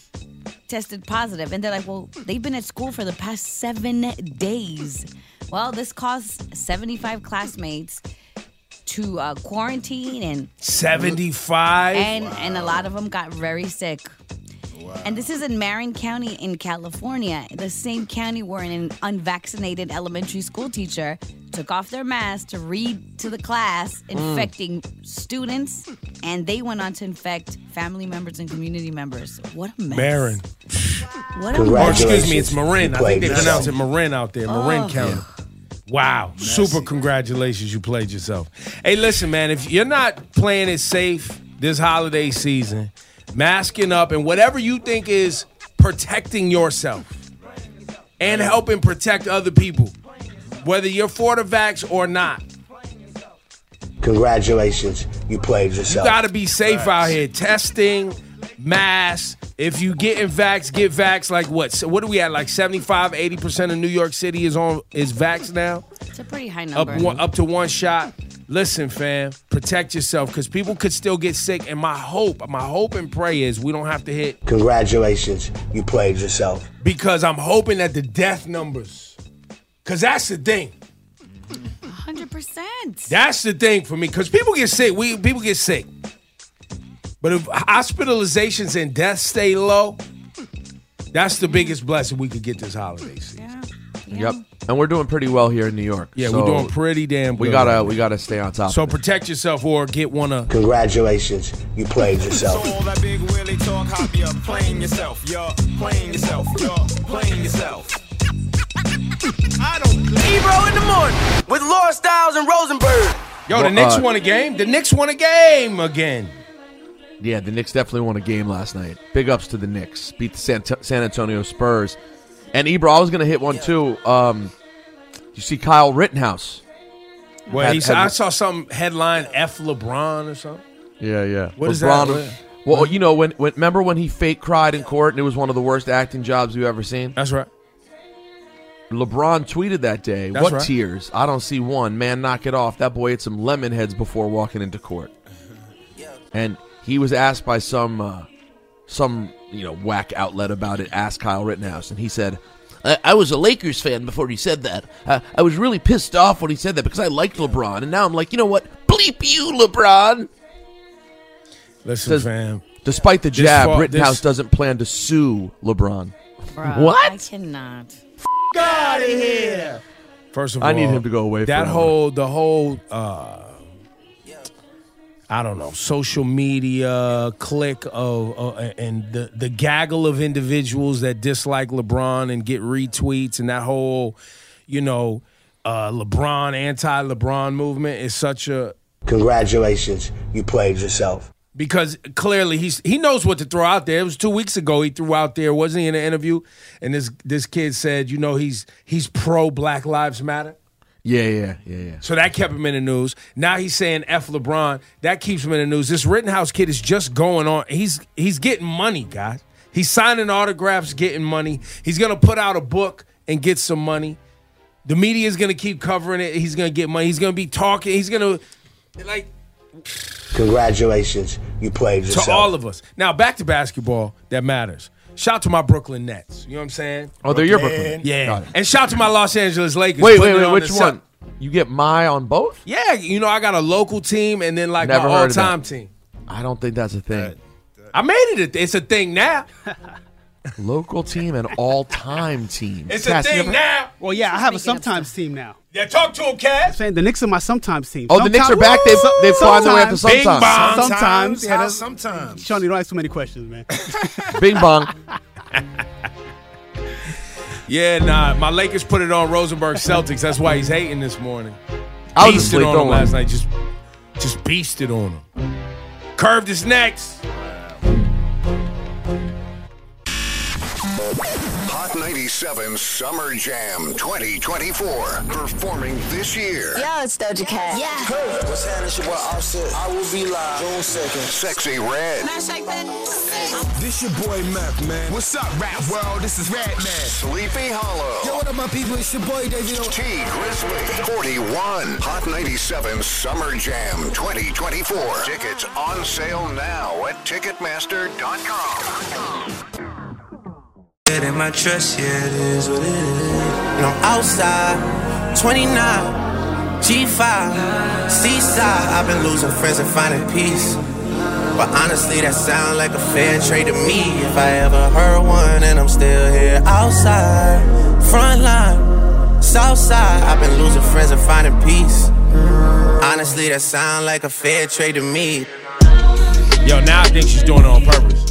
tested positive. And they're like, well, they've been at school for the past seven days. Well, this caused seventy-five classmates to uh, quarantine and seventy-five? And and a lot of them got very sick. Wow. And this is in Marin County in California, the same county where an unvaccinated elementary school teacher took off their mask to read to the class, infecting mm. students, and they went on to infect family members and community members. What a mess. Marin. What a mess. Oh, excuse me, it's Marin. I think they yourself. pronounce it Marin out there, Marin Oh. County. Wow. Super congratulations. You played yourself. Hey, listen, man, if you're not playing it safe this holiday season, masking up and whatever you think is protecting yourself and helping protect other people, whether you're for the vax or not, Congratulations. You played you yourself. got to be safe out here. Testing, masks. If you getting vax, get vax. Like what? So what are we at? Like seventy-five, eighty percent of New York City is on is vax now. It's a pretty high Up number. one, up to one shot. Listen, fam, protect yourself because people could still get sick. And my hope, my hope and pray is we don't have to hit, Congratulations. You played yourself. because I'm hoping that the death numbers, because that's the thing. one hundred percent. That's the thing for me, because people get sick. We people get sick, but if hospitalizations and deaths stay low, that's the biggest blessing we could get this holiday season. Yep. And we're doing pretty well here in New York. Yeah, So we're doing pretty damn good. We gotta right we now. gotta stay on top. So of it. protect yourself or get one of. Congratulations. You played yourself. All that big Willie talk, hop, you're playing yourself. You're playing yourself. You're playing yourself. I don't play. Ebro in the morning with Laura Styles and Rosenberg. Yo, the Well, Knicks uh, won a game. The Knicks won a game again. Yeah, the Knicks definitely won a game last night. Big ups to the Knicks. Beat the San, San Antonio Spurs. And Ebro, I was gonna hit one too. Um, you see Kyle Rittenhouse. Well, Had- he said, had- I saw some headline F LeBron or something. Yeah, yeah. What is LeBron, that? Well, you know, when, when remember when he fake cried in court and it was one of the worst acting jobs you've ever seen? That's right. LeBron tweeted that day, That's what right. tears? I don't see one. Man, knock it off. That boy ate some lemon heads before walking into court. And he was asked by some uh, some you know whack outlet about it, Ask Kyle Rittenhouse, and he said, I, I was a Lakers fan before he said that. Uh, I was really pissed off when he said that because I liked LeBron, and now I'm like, you know what? Bleep you, LeBron. Listen, Says, fam. Despite the This jab, fall- Rittenhouse this- doesn't plan to sue LeBron. Bruh, What? I cannot. Out of here. First of all, I need him to go away That forever. whole, the whole, uh, I don't know, social media clique of, uh, and the, the gaggle of individuals that dislike LeBron and get retweets and that whole, you know, uh, LeBron, anti-LeBron movement is such a, Congratulations, you played yourself. because clearly he's he knows what to throw out there. It was two weeks ago he threw out there, wasn't he, in an interview? And this this kid said, you know, he's he's pro Black Lives Matter. Yeah, yeah, yeah, yeah. So that kept him in the news. Now he's saying F LeBron. That keeps him in the news. This Rittenhouse kid is just going on. He's he's getting money, guys. He's signing autographs, getting money. He's gonna put out a book and get some money. The media is gonna keep covering it. He's gonna get money. He's gonna be talking. He's gonna like. Congratulations, you played yourself. To all of us. Now, back to basketball that matters. Shout out to my Brooklyn Nets. You know what I'm saying? Oh, they're your Brooklyn. Yeah. Got it. And shout out to my Los Angeles Lakers. Wait, putting wait, it wait. on Which the one? Sun- You get my on both? Yeah, you know, I got a local team and then like Never my heard of all-time that. team. I don't think that's a thing. I made it. A, it's a thing now. Local team and all-time team. It's a Cass, you thing ever- now. Well, yeah, I have a sometimes team now. Yeah, talk to him, Cass. I'm saying the Knicks are my sometimes team. Oh, the Knicks are back? They've- they've climbed their way up to Sometimes. sometimes. Bing bong. Sometimes. Yeah, How that's- sometimes? Sean, you don't ask too many questions, man. Bing bong. Yeah, nah. My Lakers put it on Rosenberg Celtics. That's why he's hating this morning. I was Beasted asleep, on don't him worry. last night. Just, just beasted on him. Curved his necks. Hot ninety-seven Summer Jam twenty twenty-four. Performing this year. Yo, it's Doja Cat. Yeah. What's happening? It's your boy Offset. I will be live June second. Sexy Red. This your boy Meth, man. What's up, rap world? This is Red Man. Sleepy Hollow. Yo, what up, my people? It's your boy David. T Grizzly. forty-one. Hot ninety-seven Summer Jam twenty twenty-four. Tickets on sale now at Ticketmaster dot com. In my trust, yeah, it is what it is. And I'm outside, twenty-nine, G five, Seaside. I've been losing friends and finding peace. But honestly, that sound like a fair trade to me. If I ever heard one, and I'm still here outside, front line, south side. I've been losing friends and finding peace. Honestly, that sound like a fair trade to me. Yo, now I think she's doing it on purpose.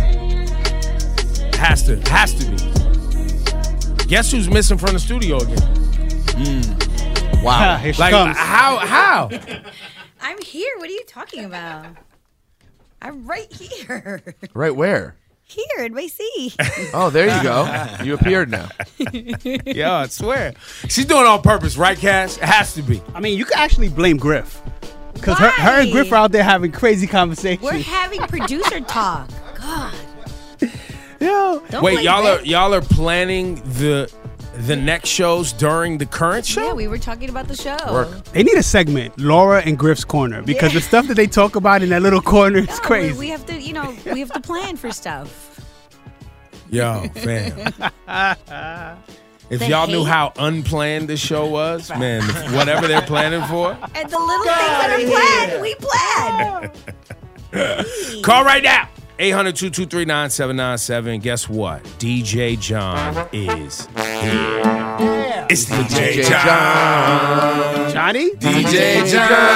Has to, has to be. Guess who's missing from the studio again? Mm. Wow. Here she like comes. how? How? I'm here. What are you talking about? I'm right here. Right where? Here in my seat. Oh, there you go. You appeared now. Yo, I swear. She's doing it on purpose, right, Cash? It has to be. I mean, you could actually blame Griff. Because her, her and Griff are out there having crazy conversations. We're having producer talk. God. Yo. Don't Wait, blame y'all Griff. are y'all are planning the the next shows during the current show? Yeah, we were talking about the show. Work. They need a segment, Laura and Griff's Corner, because the stuff that they talk about in that little corner is No, crazy. We, we have to, you know, we have to plan for stuff. Yo, fam. If The y'all knew hate. how unplanned this show was, man, whatever they're planning for, And the little things that are planned, we plan. call right now. eight hundred, two two three, nine seven nine seven. Guess what? D J John is here. It's D J, D J John. Johnny? D J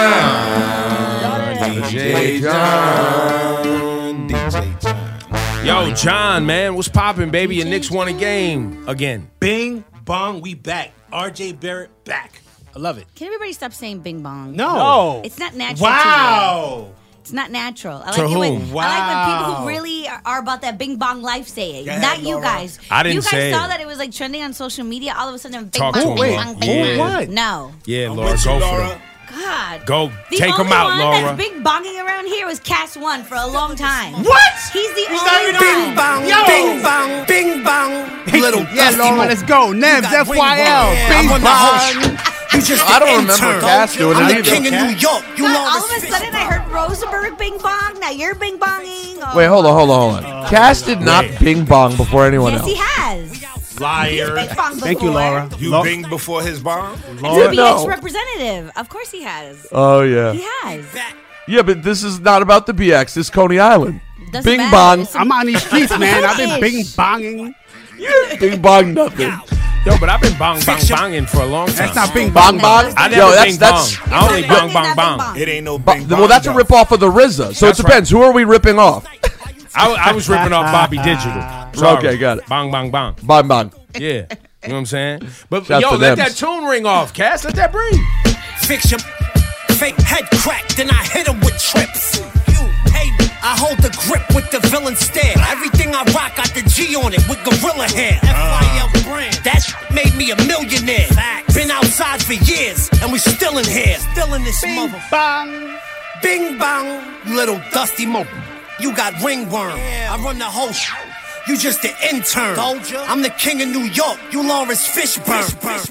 John. D J John. D J John. Yo, John, man, what's poppin', baby? Your Knicks won a game again. Bing bong, we back. R J Barrett back. I love it. Can everybody stop saying bing bong? No. No. It's not natural. Wow. To me. It's not natural. I like To it when whom? I like when people Wow. who really are, are about that bing bong life say it. Go ahead, Not you Laura. guys. I didn't You guys say saw it. that it was like trending on social media. All of a sudden, bing Talk bong, to him, bing Laura. bong, bing Yeah. bong. What? No. Yeah, I'm Laura, with you, go for Laura. it. God. Go The take only him out, one Laura. that's big bonging around here was Cass One for a long time. What? He's the He's only not one. even bang, bing bang, bing bang. Little Yeah, dusty Laura, mo- let's go. You Nems, got F Y L. ring bang. Bing I'm on the bang. host. You just I the don't remember intern. Cass doing I'm it the either. king of New York. You God, know all of a sudden I heard Rosenberg bing bong. Now you're bing bonging. Oh. Wait, hold on, hold on, hold on. Cass did not bing bong before anyone Yes, else. he has. Liar. He's bing bong Thank you, before. Laura. You Laura- bing before his bomb? Laura- To be No. ex-representative. Of course he has. Oh yeah. He has. Yeah, but this is not about the B X. This is Coney Island. Doesn't Bing matter. bong. It's I'm on these streets, man. I've been Ish. bing bonging. Bing bong nothing. Yo, but I've been bong bong bonging for a long time. That's not bing Bong bong. bong. I never Yo, that's bing that's. bong. I only Bing bong bong is bong not bong. bing bong. It ain't no But, bing well, that's a bong, rip off of the R Z A. So That's it depends. Who are we ripping off? I, I was ripping off Bobby Digital. Sorry. Okay, got it. Bong bong bong. Bong bong. Yeah. You know what I'm saying? But Shout yo, to let them. that tune ring off, Cass. Let that breathe. Fix your fake head crack, then I hit him with trips. You hate me. I hold the grip with the villain stare. Everything I rock got the G on it with gorilla hair. F Y L brand. That made me a millionaire. Been outside for years, and we still in here. Still in this mother. Bang. Bing bang, little dusty mo. You got ringworm. I run the whole sh- You just the intern. I'm the king of New York. You Lawrence Fishburne.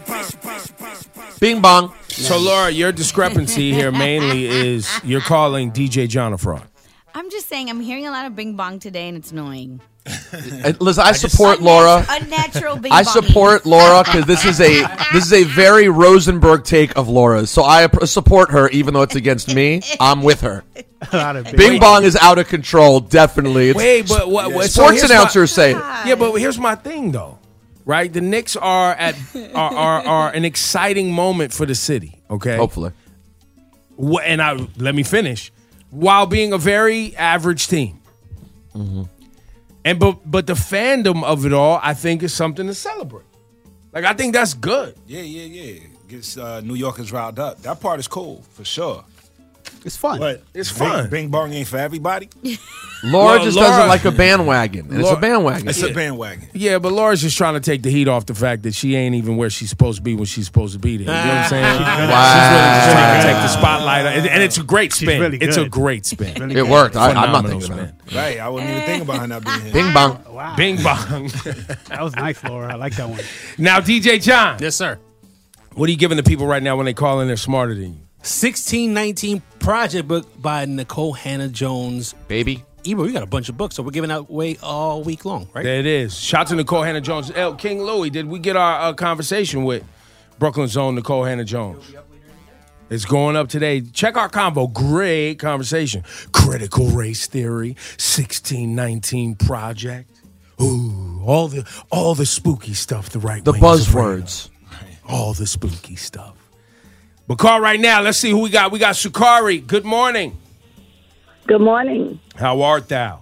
Bing bong. So, Laura, your discrepancy here mainly is you're calling D J John a fraud. I'm just saying, I'm hearing a lot of bing bong today, and it's annoying. Uh, Listen, I support Laura. Unnatural bing I bonging. support Laura because this is a this is a very Rosenberg take of Laura's. So I ap- support her, even though it's against me. I'm with her. A lot of bing Bing bong is out of control. Definitely. It's, Wait, but what? what so sports here's announcers my, say it. Yeah, but here's my thing, though. Right, the Knicks are at are, are are an exciting moment for the city. Okay, Hopefully. Wh- and I let me finish. While being a very average team, Mm-hmm. and but but the fandom of it all, I think, is something to celebrate. Like I think that's good. Yeah, yeah, yeah. Gets uh, New Yorkers riled up. That part is cool, for sure. It's fun. But It's bing, fun. Bing bong ain't for everybody. Laura Well, just Laura- doesn't like a bandwagon. And it's Laura- a bandwagon. It's a bandwagon. Yeah, but Laura's just trying to take the heat off the fact that she ain't even where she's supposed to be when she's supposed to be there. You know what I'm saying? Wow. She's really just trying to take the spotlight. And, and it's a great spin. really it's a good. great spin. Really It good. worked. I, I'm not Phenomenal thinking about spin. it. Right. I wouldn't even think about her not being here. Bing bong. Wow. Bing bong. That was nice, Laura. I like that one. Now, D J John, Yes, sir. what are you giving the people right now when they call in they're smarter than you? sixteen nineteen Project book by Nicole Hannah Jones. Baby. Ebro, we got a bunch of books, so we're giving out away all week long, right? There it is. Shout to Nicole Hannah Jones. El King Louie, did we get our uh, conversation with Brooklyn's own Nicole Hannah Jones? It's going up today. Check our convo. Great conversation. Critical race theory. sixteen nineteen Project. Ooh, all the all the spooky stuff. The right The wing is afraid of. buzzwords. All the spooky stuff. But call right now. Let's see who we got. We got Sukari. Good morning. Good morning. How art thou?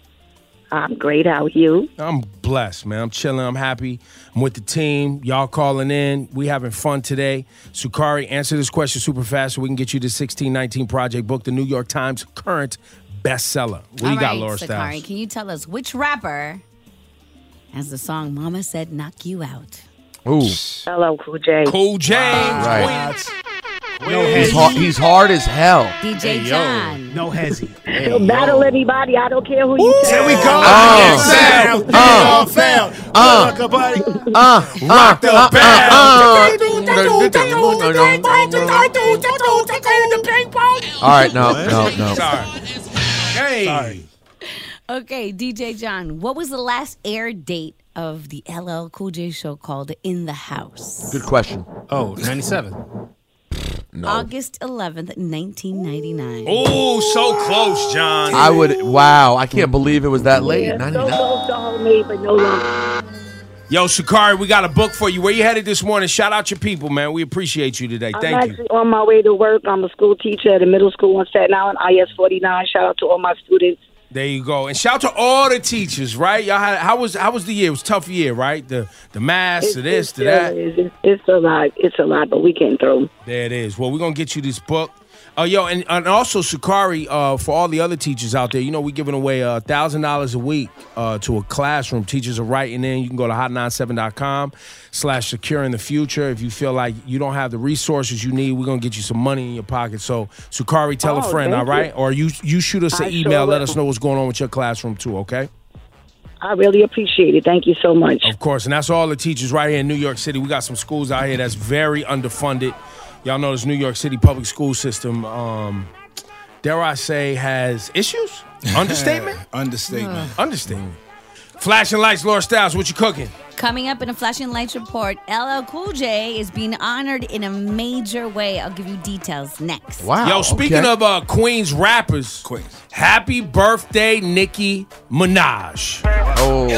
I'm great. How are you? I'm blessed, man. I'm chilling. I'm happy. I'm with the team. Y'all calling in. We having fun today. Sukari, answer this question super fast so we can get you the sixteen nineteen Project book, the New York Times current bestseller. What do All you got, right, Laura Sakari, Styles? can you tell us which rapper has the song Mama Said Knock You Out? Ooh. Hello, Cool J. Cool J. Right. No He's, hezzy. hard, he's hard as hell. D J Hey, John. No hezzy. He'll battle anybody. I don't care who you There tell. we go. Oh. Sound. Uh. All found. Uh. Look, buddy. Uh, Rock the uh, bell. All right, no, no, no. Sorry. Hey. Sorry. Okay, D J John, what was the last air date of the L L Cool J show called In the House? Good question. Oh, ninety-seven. No. August eleventh, nineteen ninety-nine. Oh, so close, John. I would, wow, I can't believe it was that late. Yeah, so ninety-nine. close to homemade, but no longer. Yo, Sukari, we got a book for you. Where you headed this morning? Shout out your people, man. We appreciate you today. I'm Thank you. actually on my way to work. I'm a school teacher at a middle school in Staten Island, I S forty-nine. Shout out to all my students. There you go. And shout out to all the teachers, right? Y'all had, how was how was the year? It was a tough year, right? The the mass, to this, to that. It's, it's a lot. It's a lot, but we getting through. There it is. Well, we're going to get you this book. Oh, yo, and, and also Sukari, uh, for all the other teachers out there, you know, we're giving away one thousand dollars a week uh, to a classroom. Teachers are writing in. You can go to hot ninety-seven dot com slash secure in the future. If you feel like you don't have the resources you need, we're going to get you some money in your pocket. So, Sukari, tell Oh, a friend, thank all right? you. Or you you shoot us I an sure email. Let will. us know what's going on with your classroom, too, okay? I really appreciate it. Thank you so much. Of course, and that's all the teachers right here in New York City. We got some schools out here that's very underfunded. Y'all know this New York City public school system, um, dare I say, has issues? Understatement? Understatement. Understatement. Flashing lights, Laura Styles, what you cooking? Coming up in a Flashing Lights report, L L Cool J is being honored in a major way. I'll give you details next. Yo, speaking of uh, Queens rappers, Queens. Happy birthday, Nicki Minaj. Oh.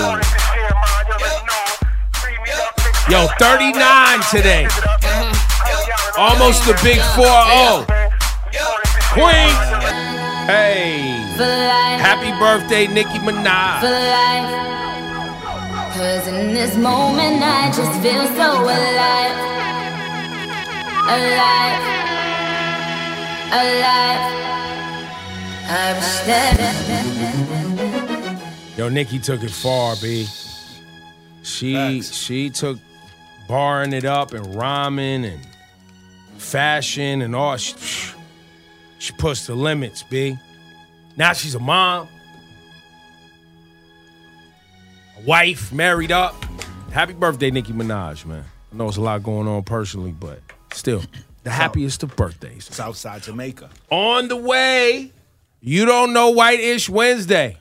Yo, thirty-nine today. Almost the big four oh. Queens. Hey. Happy birthday, Nicki Minaj. For life. Cause in this moment I just feel so alive. Alive. Alive. I wish that. Yo, Nicki took it far, B. She she took barring it up and rhyming and fashion and all. She, she pushed the limits, B. Now she's a mom. Wife, married up. Happy birthday, Nicki Minaj, man. I know it's a lot going on personally, but still, the happiest of birthdays. Southside Jamaica. On the way, you don't know White-ish Wednesday.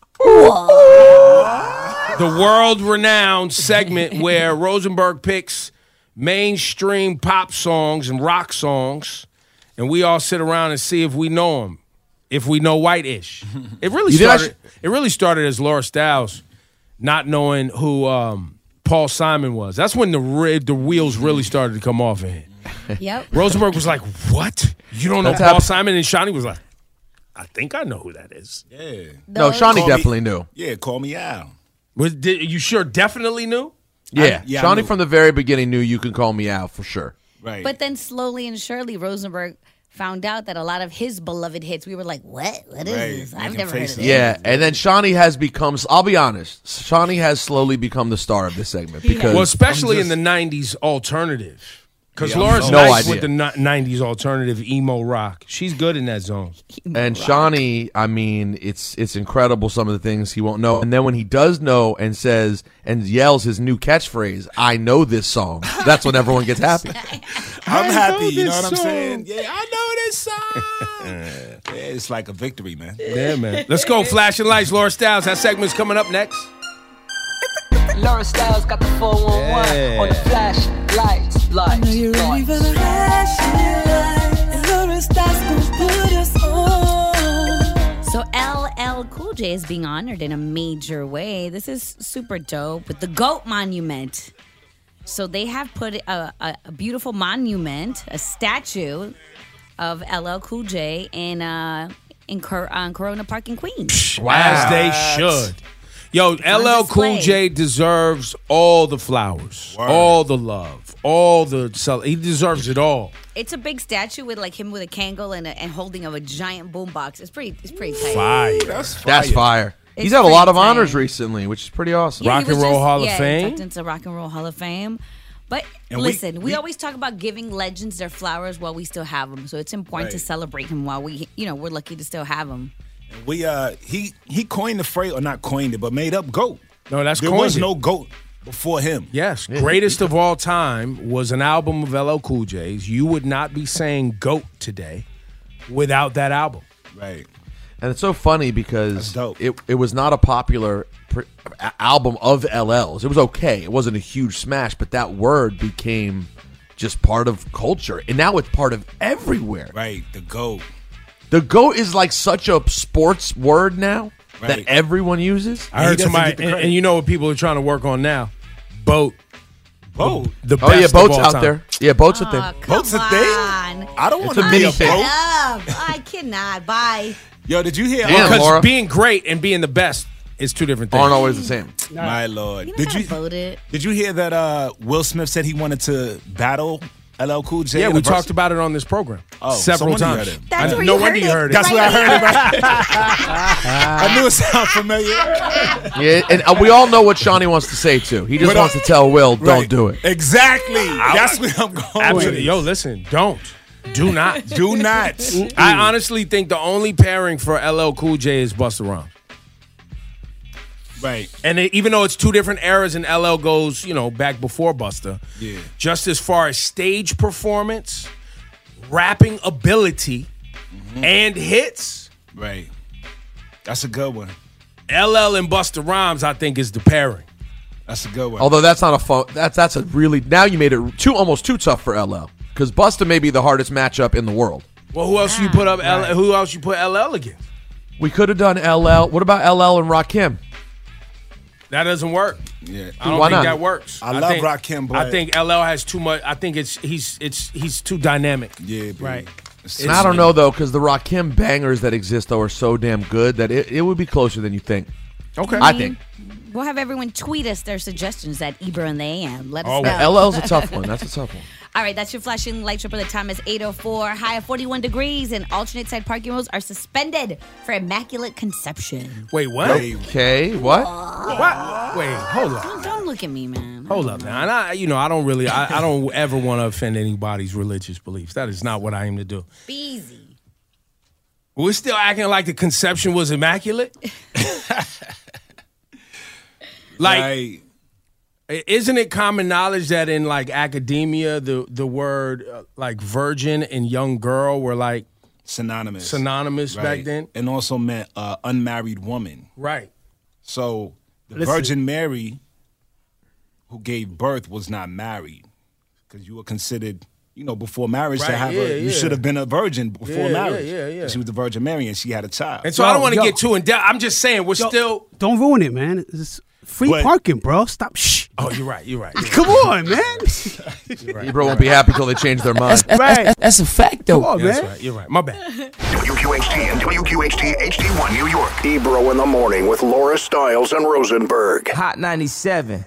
The world-renowned segment where Rosenberg picks mainstream pop songs and rock songs, and we all sit around and see if we know them, if we know White-ish. It really You think I started. It really started as Laura Styles not knowing who um, Paul Simon was. That's when the re- the wheels really started to come off of him. Yep. Rosenberg was like, "What? You don't know That's Paul happened. Simon?" And Shawnee was like, "I think I know who that is." Yeah. No, Shawnee Call me- definitely knew. Yeah, call me out. Was did, you sure definitely knew? Yeah, I- yeah, I Shawnee knew. from the very beginning knew you can call me out for sure. Right. But then slowly and surely, Rosenberg found out that a lot of his beloved hits, we were like, what? What is Right. this? I've Making never heard of faces. this. Yeah, and then Shawnee has become, I'll be honest, Shawnee has slowly become the star of this segment. because Well, especially in the nineties alternative. Because Yeah, I'm Laura's so- nice No with idea. the ni- nineties alternative emo rock. She's good in that zone. And Shawnee, I mean, it's it's incredible some of the things he won't know. And then when he does know and says and yells his new catchphrase, I know this song, that's when everyone gets happy. I'm I happy, know you know this what I'm song. saying? Yeah, I know this song. Yeah, it's like a victory, man. Yeah, man. Let's go. Flashing lights, Laura Styles. That segment's coming up next. Laura Styles got the four one one Yeah. on the flash lights. Lights. I know you're ready for the flashing light, and Laura Styles gonna put us on. So L L Cool J is being honored in a major way. This is super dope with the GOAT Monument. So they have put a, a, a beautiful monument, a statue of L L Cool J in uh in Cor- on Corona Park in Queens. As they should. Yo, L L Cool display. J deserves all the flowers, all the love, all the cel- he deserves it all. It's a big statue with like him with a Kangol and, a, and holding of a giant boombox. It's pretty. It's pretty tight. Fire. That's fire. That's fire. It's He's had a lot of pretty honors tight. recently, which is pretty awesome. Yeah, he Rock and was Roll just- Hall of yeah, Fame? Tucked into Rock and Roll Hall of Fame. But And we- listen, we, we- always talk about giving legends their flowers while we still have them. So it's important to Right. celebrate him while we, you know, we're lucky to still have him. We uh he he coined the phrase, or not coined it, but made up GOAT. No, that's There coined was it. no GOAT before him. Yes, greatest of all time was an album of L L Cool J's. You would not be saying GOAT today without that album. Right. And it's so funny because it it was not a popular pr- a- album of L L's. It was okay. It wasn't a huge smash, but that word became just part of culture. And now it's part of everywhere. Right, the GOAT. The GOAT is like such a sports word now that Right. everyone uses. I heard somebody, and, and you know what people are trying to work on now? Boat. Boat. The Oh, yeah, best of boats all out time. there. Yeah, boats a thing. Oh, come Boat's a thing? on. I don't want It's to a be mini a thing. boat. Up. I cannot. Bye. Yo, did you hear? Damn, Because Laura. being great and being the best is two different things. Aren't always the same. My lord. You know Did how you to vote it. did you hear that uh, Will Smith said he wanted to battle L L Cool J. Yeah, and we the verse- talked about it on this program Oh, several so when you times. heard it? That's I, where no you wonder heard you it. heard it. That's where I heard it. Right? I knew it sounded familiar. Yeah, and uh, we all know what Shawnee wants to say too. He just But, wants uh, to tell Will, don't Right. do it. Exactly. That's where I'm going. Absolutely. with. Yo, listen, don't. Do not. Do not. I honestly think the only pairing for L L Cool J is Busta Rhymes. Right. And it, even though it's two different eras and L L goes, you know, back before Busta, Yeah. just as far as stage performance, rapping ability, and hits, Right. That's a good one. L L and Busta Rhymes, I think, is the pairing. That's a good one. Although that's not a fun. That's that's a really now you made it too almost too tough for L L because Busta may be the hardest matchup in the world. Well, who else you put up? L L, who else you put L L against? We could have done L L. What about L L and Rakim? That doesn't work. Yeah. I don't Why think not? that works. I love think, Rakim, but- I think L L has too much. I think it's he's it's he's too dynamic. Yeah, baby. Right. It's- And I don't know though because the Rakim bangers that exist though are so damn good that it, it would be closer than you think. Okay. I think. We'll have everyone tweet us their suggestions at Ibra and the A M. Let us Oh, know. L L's a tough one. That's a tough one. All right, that's your flashing light tripper. The time is eight oh four. High of forty-one degrees, and alternate side parking rules are suspended for immaculate conception. Wait, what? Okay, what? What? Wait, hold up. Don't, don't look at me, man. Hold up now. And I, you know, I don't really, I, I don't ever want to offend anybody's religious beliefs. That is not what I aim to do. Be easy. We're still acting like the conception was immaculate. Like, Right. isn't it common knowledge that in like academia, the the word uh, like virgin and young girl were like Synonymous. synonymous back Right. then? And also meant uh, unmarried woman. Right. So the Listen. Virgin Mary, who gave birth, was not married because you were considered, you know, before marriage to Right, have yeah, a. You yeah. should have been a virgin before Yeah, yeah, marriage. yeah, yeah. She was the Virgin Mary, and she had a child. And so Yo, I don't want to yo. get too in depth. I'm just saying we're Yo, still. Don't ruin it, man. It's free But- parking, bro. Stop. Shh. Oh, you're right. You're right. You're right. Come on, man. Ibra won't be happy till they change their mind. Right. That's a fact, though. Come on, That's man. right. You're right. My bad. W Q H T and W Q H T H D one New York. Ebro in the morning with Laura Stiles and Rosenberg. Hot ninety-seven.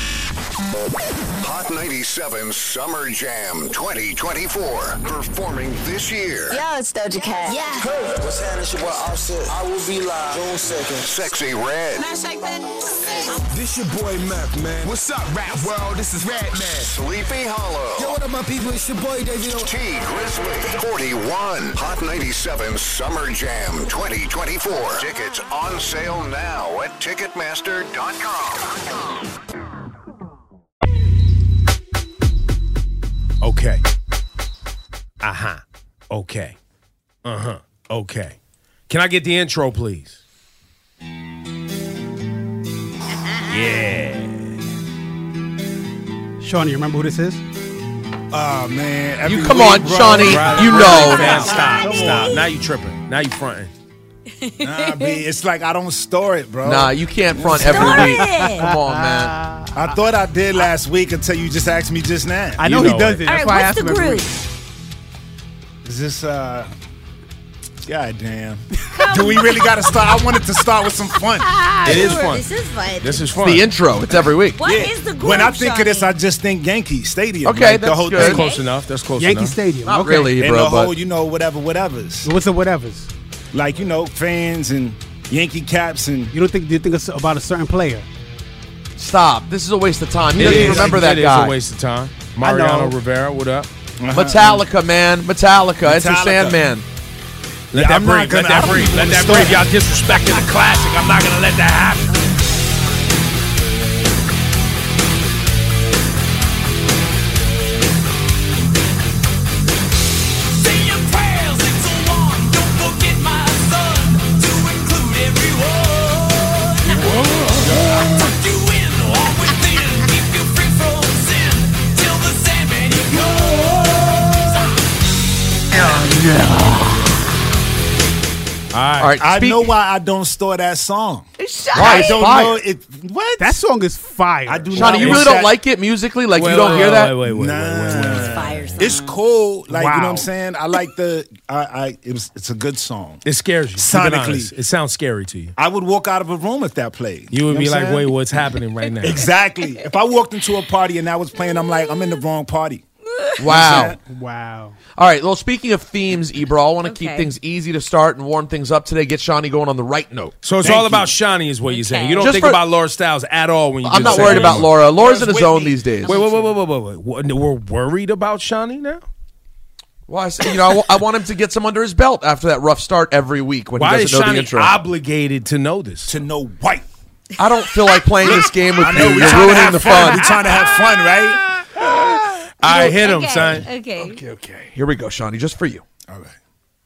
Hot ninety-seven Summer Jam twenty twenty-four. Performing this year. Yo, it's Doja Cat. Yeah. What's happening? It's your boy Offset. I will be live June second. Sexy Red. This your boy Meth, man. What's up, rap world? This is Red Man. Sleepy Hollow. Yo, what up, my people? It's your boy David. T Grizzly. forty-one. Hot ninety-seven Summer Jam twenty twenty-four. Tickets on sale now at Ticketmaster dot com. Okay. Uh huh. Okay. Uh huh. Okay. Can I get the intro, please? Yeah. Shawnee, you remember who this is? Oh man, every You come week, on, bro. Shawnee. Right, You right, know. man. Stop. Come Stop. on. Now you tripping. Now you fronting. Nah, B, it's like I don't store it, bro. Nah, you can't front Store every week. it. Come on, man. I thought I did last week until you just asked me just now. I know, You he know does it. it. All That's right, why I what's asked the him every group? week. Is this uh? God damn. Do we really got to start? I wanted to start with some fun. It is fun. This is fun. This is fun. The intro. It's every week. What is the group? When I think of this, Shawnee? I just think Yankee Stadium. Okay, like the that's whole good. That's thing. close enough. That's close Yankee enough. Stadium. Not okay. really, And bro. the whole, But you know, whatever, whatever's. What's the whatevers? Like, you know, fans and Yankee caps and. You don't think? Do you think it's about a certain player? stop. This is a waste of time. He It doesn't is. remember that It guy. is a waste of time. I know. Mariano Rivera, what up? Metallica, man. Metallica. Enter Metallica. Sandman. Let Yeah, that I'm not breathe. Let gonna- that I don't breathe. even Let that start. breathe. Y'all disrespecting the classic. I'm not gonna let that happen. All right, I speak- know why I don't store that song. Why? I It's don't fire. know it. What? That song is fire. I do Shawnee, not you want really don't that- like it musically? Like Wait, you don't wait, hear wait, that? Wait, wait, wait, Nah. wait, wait, wait. Fire song. It's cool. Like, you know what Wow. I'm saying? I like the. I. I it was. It's a good song. It scares you. Keep it Sonically. honest. It sounds scary to you. I would walk out of a room if that played. You would know be what I'm like, saying? wait, what's happening right now? Exactly. If I walked into a party and that was playing, I'm like, I'm in the wrong party. Wow. Wow. All right. Well, speaking of themes, Ebro, I want to keep Okay. things easy to start and warm things up today. Get Shawnee going on the right note. So it's Thank all you. about Shawnee, is what you're saying. You don't Just think for- about Laura Styles at all when you. I'm just not say worried that. about Laura. Laura's in a zone these days. Wait, wait, wait, wait, wait, wait, wait. What, we're worried about Shawnee now? Well, I, say, you know, I, wa- I want him to get some under his belt after that rough start every week when Why he is doesn't know the Shawnee intro. obligated to know this? To know white. I don't feel like playing this game with I know, you. we You're trying to ruining have the fun. fun. We trying to have fun, right? I hit him, okay, son. Okay. Okay, okay. Here we go, Shawnee, just for you. All right.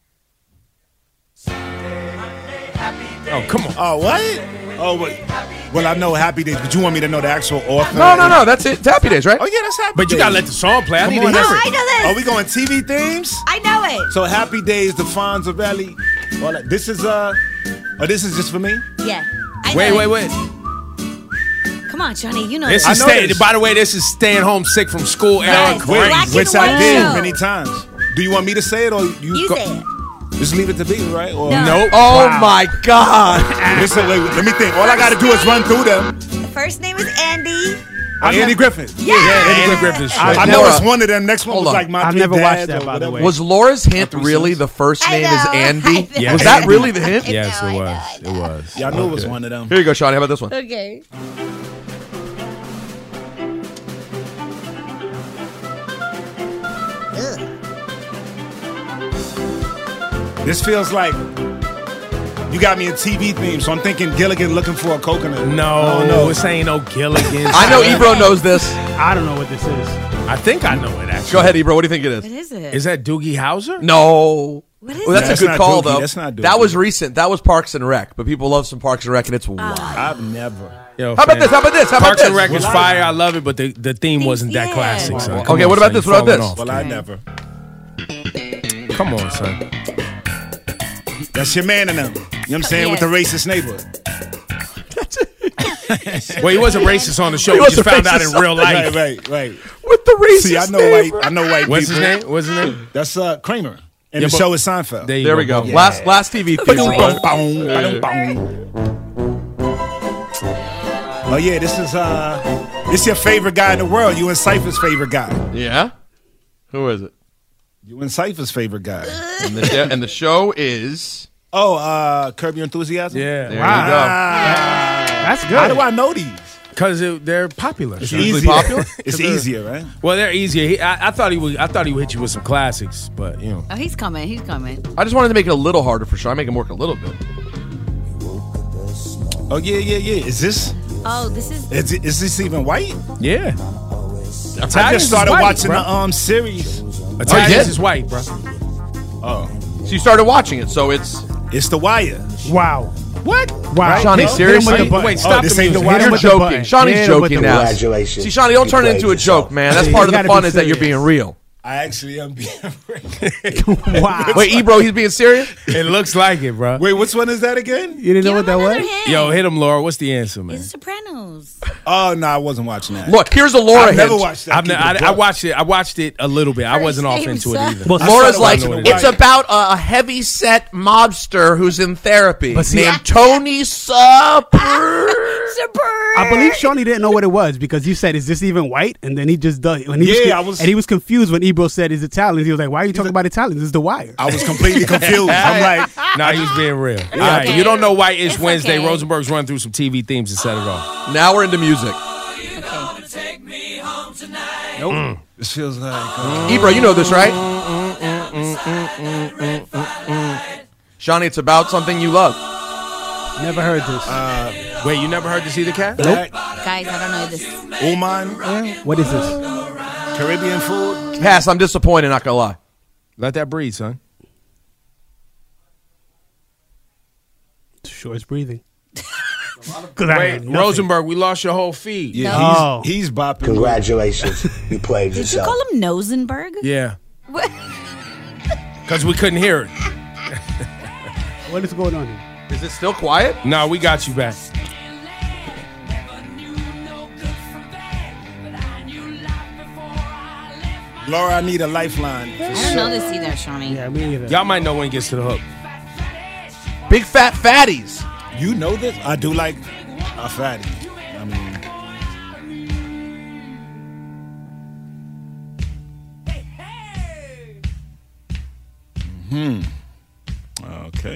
Oh, come on. Oh, what? Oh, wait. Well, I know Happy Days, but you want me to know the actual author? No, no, no. That's it. It's Happy Days, right? Oh, yeah, that's Happy But Days. you gotta let the song play. I Come need on, to hear that's- it. I know this. Are we going T V themes? I know it. So Happy Days, the Fonzarelli. All that. This is, uh, oh, this is just for me? Yeah. I Wait, know wait, it. wait. Come on, Johnny. You know This this. is I know staying. this. By the way, this is staying home sick from school era. Yes. Great. Black and Which I white did show. many times. Do you want me to say it or you? You go- say it. Just leave it to be, right? Or No. Nope. Oh, my God. Listen, wait, let me think. All I got to do is run through them. The first name is Andy. Uh, Andy Griffin. Yeah. Andy Griffith's I, show. I know Laura. it's one of them. Next one Hold was on. like my I've three never watched dads that, or by the whatever. way. Was Laura's hint Three really sons. the first I name know, is Andy? I know. Was that really the hint? Yes, I it know, was. I It was. Yeah, I knew it was one of them. Here you go, Shawnee. How about this one? Okay. This feels like you got me a T V theme, so I'm thinking Gilligan looking for a coconut. No, Oh, no. this ain't no Gilligan. I know Ebro knows this. I don't know what this is. I think I know it, actually. Go ahead, Ebro. What do you think it is? What is it? Is that Doogie Howser? No. What is Well, that's That's a good not call, Doogie. though. That's not Doogie. That was recent. That was Parks and Rec, but people love some Parks and Rec, and it's wild. I've never. Yo, How about fam. this? How about this? How about Parks this? and Rec is Well, I- fire. I love it, but the, the theme wasn't that yeah. classic, son. Okay, Come what on, about son. this? You What about falling this? off, Well, I never. Come on, son. That's your man in them. You know what I'm saying? Yeah. With the racist neighbor. Well, he wasn't racist on the show. He We just wasn't found out in racist. real life. Right, right, right. With the racist See, I know neighbor. white. I know white What's his people. name? What's his name? That's uh, Kramer. And Yeah, the but- show is Seinfeld. There, you There we go. Yeah. Last last T V theme. Ba-dum, bud. ba-dum, ba-dum, ba-dum. Oh yeah, this is uh, this your favorite guy in the world. You and Cypher's favorite guy. Yeah? Who is it? You and Cypher's favorite guy. And the, and the show is... Oh, uh, Curb Your Enthusiasm. Yeah. There Ah, That's good. How do I know these? Because they're popular. It's son. easier. popular? It's easier, right? Well, they're easier. He, I, I thought he would. I thought he would hit you with some classics, but you know. Oh, he's coming. He's coming. I just wanted to make it a little harder for sure. I make him work a little bit. Oh yeah, yeah, yeah. Is this? Oh, this is. Is, is this even white? Yeah. I Italians just is started white, watching bro. the um series. Italians yeah? is white, bro. Oh, So you started watching it, so it's... it's The Wire. Wow. What? Wow. Shawnee, Hit- hit him seriously? with the button. Wait, stop this the ain't music. The Wire. Hit him You're with the joking. button. Shawnee's Hit him with joking the now. button. Congratulations. See, Shawnee, don't You turn it played into a yourself. joke, man. That's Yeah, part you of the gotta fun be is that you're serious. being real. I actually am being. Wow. Wait, Ebro, he's being serious? It looks like it, bro. Wait, which one is that again? You didn't know Give what that him another was? hint. Yo, hit him, Laura. What's the answer, man? It's Sopranos. Oh no, I wasn't watching that. Look, here's a Laura I've never hint. watched that. I've ne- Keep it a I, I buck. watched it. I watched it a little bit. I First wasn't off name, into it son. either. Well, Laura's started like, watching it. it's about a, a heavy-set mobster who's in therapy But see, named I- Tony Supper. Super. I believe Shawnee didn't know what it was because you said, "Is this even white?" And then he just does. When he was, Yeah, I was- and he was confused when Ebro said, "Is Italian?" He was like, "Why are you talking about Italians? This is The Wire." I was completely confused. I'm like, Nah, he was being real. All right, okay. you don't know White Ish It's Wednesday. okay. Rosenberg's run through some T V themes and set it off. Now we're into music. nope. This feels like. Uh, Ebro, you know this, right? Shawnee, it's about something you love. Never heard this. uh, Wait, you never heard this either, Cat? black, Guys, I don't know this. Uman, What is this? Caribbean food. Pass, I'm disappointed, not gonna lie. Let that breathe, son. Sure, it's breathing. Because I Wait, had nothing. Rosenberg, we lost your whole feed. Yeah, No. he's, he's bopping. Congratulations. You played Did you yourself. call him Nosenberg? Yeah, What? because we couldn't hear it. What is going on here? Is it still quiet? No, we got you back. Laura, I need a lifeline. I don't know this either, Shawnee. Yeah, me either. Y'all might know when it gets to the hook. Big fat fatties. You know this? I do like a fatty. I mean, Hmm. Okay.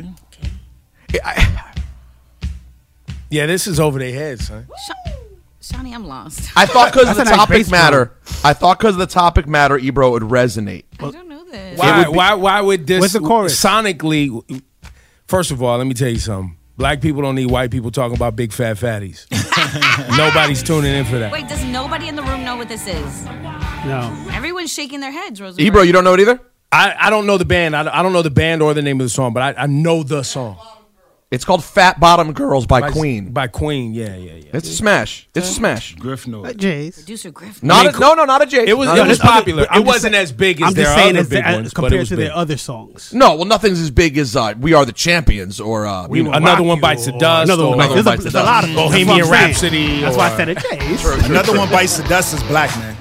Yeah, this is over their heads, son. Shawnee, I'm lost. I thought because of That's the a nice topic bass matter, I thought because of the topic matter, Ebro would resonate. I don't know this. Why, would be- why, why would this What's the chorus? sonically? First of all, let me tell you something. Black people don't need white people talking about big fat fatties. Nobody's tuning in for that. Wait, does nobody in the room know what this is? No. Everyone's shaking their heads, Rosenberg. Ebro, you don't know it either? I, I don't know the band. I, I don't know the band or the name of the song, but I, I know the song. It's called Fat Bottom Girls by, Queen. By Queen, yeah, yeah, yeah. It's a smash. It's a smash. Griff knows. Jays. Producer Griff. Not I mean, a, no, no, not a J. It was Not it a- was popular. I'm It just wasn't saying- as big as I'm their just saying other as big the- ones, but it compared was to big. their other songs. No, well, nothing's as big as uh, We Are the Champions or uh, We you know, Another Rock One You Bites the or Dust. Another or One Another Bites- One there's Bites a- the there's a lot Dust. of them. Bohemian That's what I'm saying. Rhapsody That's why I or- said it. Jays. Another one bites the dust is black, man.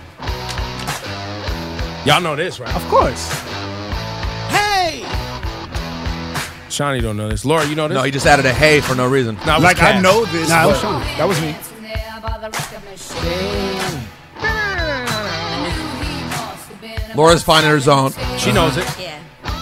Y'all know this, right? Of course. Shawnee don't know this. Laura, you know this? No, he just added a hey for no reason. No, it was Like I Cass. know this. Nah, it was but Shawnee. that was me. Laura's finding her zone. She knows it. Yeah.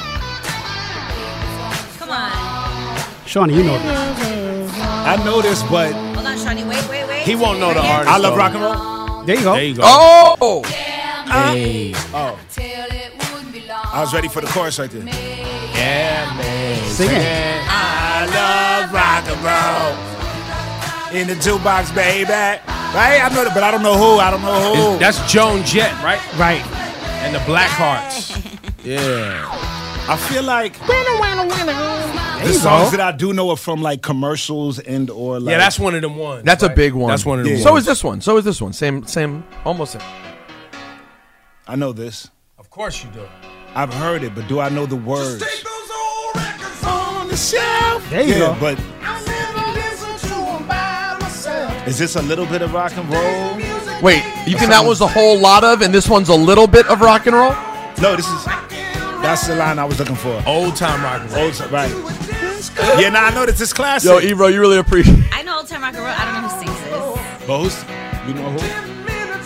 Come on. Shawnee, you know this. I know this, but Hold on, Shawnee. Wait, wait, wait. He won't know the Right here. artist. I love though. rock and roll. There you go. There you go. Oh! Hey. Oh. I was ready for the chorus right there. Yeah, man. Sing it. I love rock and roll. In the jukebox, baby. Right? I know that, but I don't know who. I don't know who. Is- That's Joan Jett, right? Right. And the Blackhearts. Yeah. I feel like There the you songs go. that I do know are from like commercials and or like Yeah, that's one of them ones. That's a right? big one. That's one of them Yeah. So ones. is this one. So is this one. Same, same, almost same. I know this. Of course you do. I've heard it, but do I know the words? On the shelf. There you yeah, go. But is this a little bit of rock and roll? Wait, you think that was a whole lot of, and this one's a little bit of rock and roll? No, this is. That's the line I was looking for. Old time rock and roll. Old time, right? Yeah, now I know that this is classic. Yo, Ebro, you really appreciate. I know Old Time Rock and Roll. I don't know who sings this. But who's, you know who?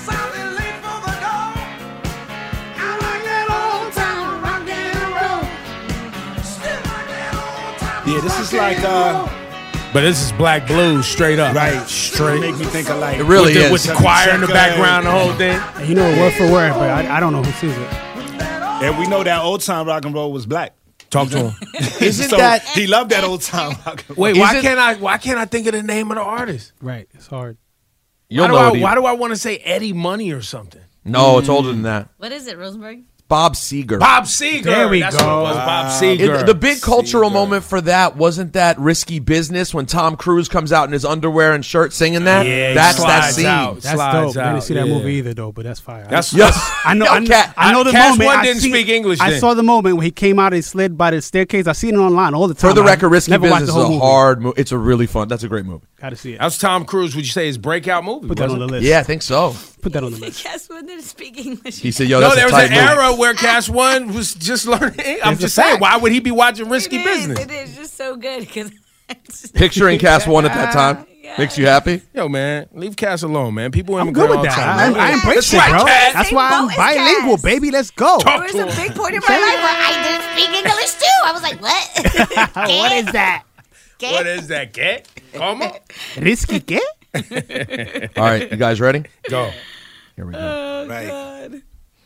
Yeah, this is like uh, But this is Black Blues, straight up. right. Straight. Make me think of like It really with the, is. with the choir in the background, the whole thing. You know it word for word, but I, I don't know who sings it. And we know that old time rock and roll was black. Talk to him. Isn't So that? he loved that old time rock and roll. Wait, why Is it- can't I? Why can't I think of the name of the artist? Right. It's hard. You'll why do know I, it, why Ebro. do I want to say Eddie Money or something? No, it's older than that. What is it, Rosenberg? Bob Seger. Bob Seger. There we That's go. What it was, Bob Ah. Seger. It- the big cultural Seger. moment for that wasn't that Risky Business when Tom Cruise comes out in his underwear and shirt singing that. Yeah, he that's that slides scene. out. That's Slides dope. I out, didn't see that yeah. movie either, though, but that's fire. That's, Yeah. that's I know. Yo, I, Cat- I know the Cass moment. One I didn't seen- speak English I then. saw the moment when he came out and slid by the staircase. I seen it online all the time. For the I record, Risky never watched Business the is whole a movie. hard movie. It's a really fun. That's a great movie. Got to see it. That's Tom Cruise. Would you say his breakout movie? Put that on wasn't the it? list. Yeah, I think so. Put that on the list. Cass One didn't speak English. He said, "Yo, No, that's there a was tight an movie." era where Cass One was just learning. I'm It's a just saying, fact. why would he be watching Risky It is, Business? It is just so good because Picturing Cast One at that time makes you happy. Yo, man, leave Cass alone, man. People I'm immigrate good with all the that. time. I, man. I embrace That's it, right, bro. Cass. That's Same why I'm boat as bilingual, Cass. baby. Let's go. Talk there to was a him. big point in my life where I didn't speak English too. I was like, what? What is that? What is that, cat? Come on. Risky qué? All right, you guys ready? Go. Here we go. Oh, Right. God.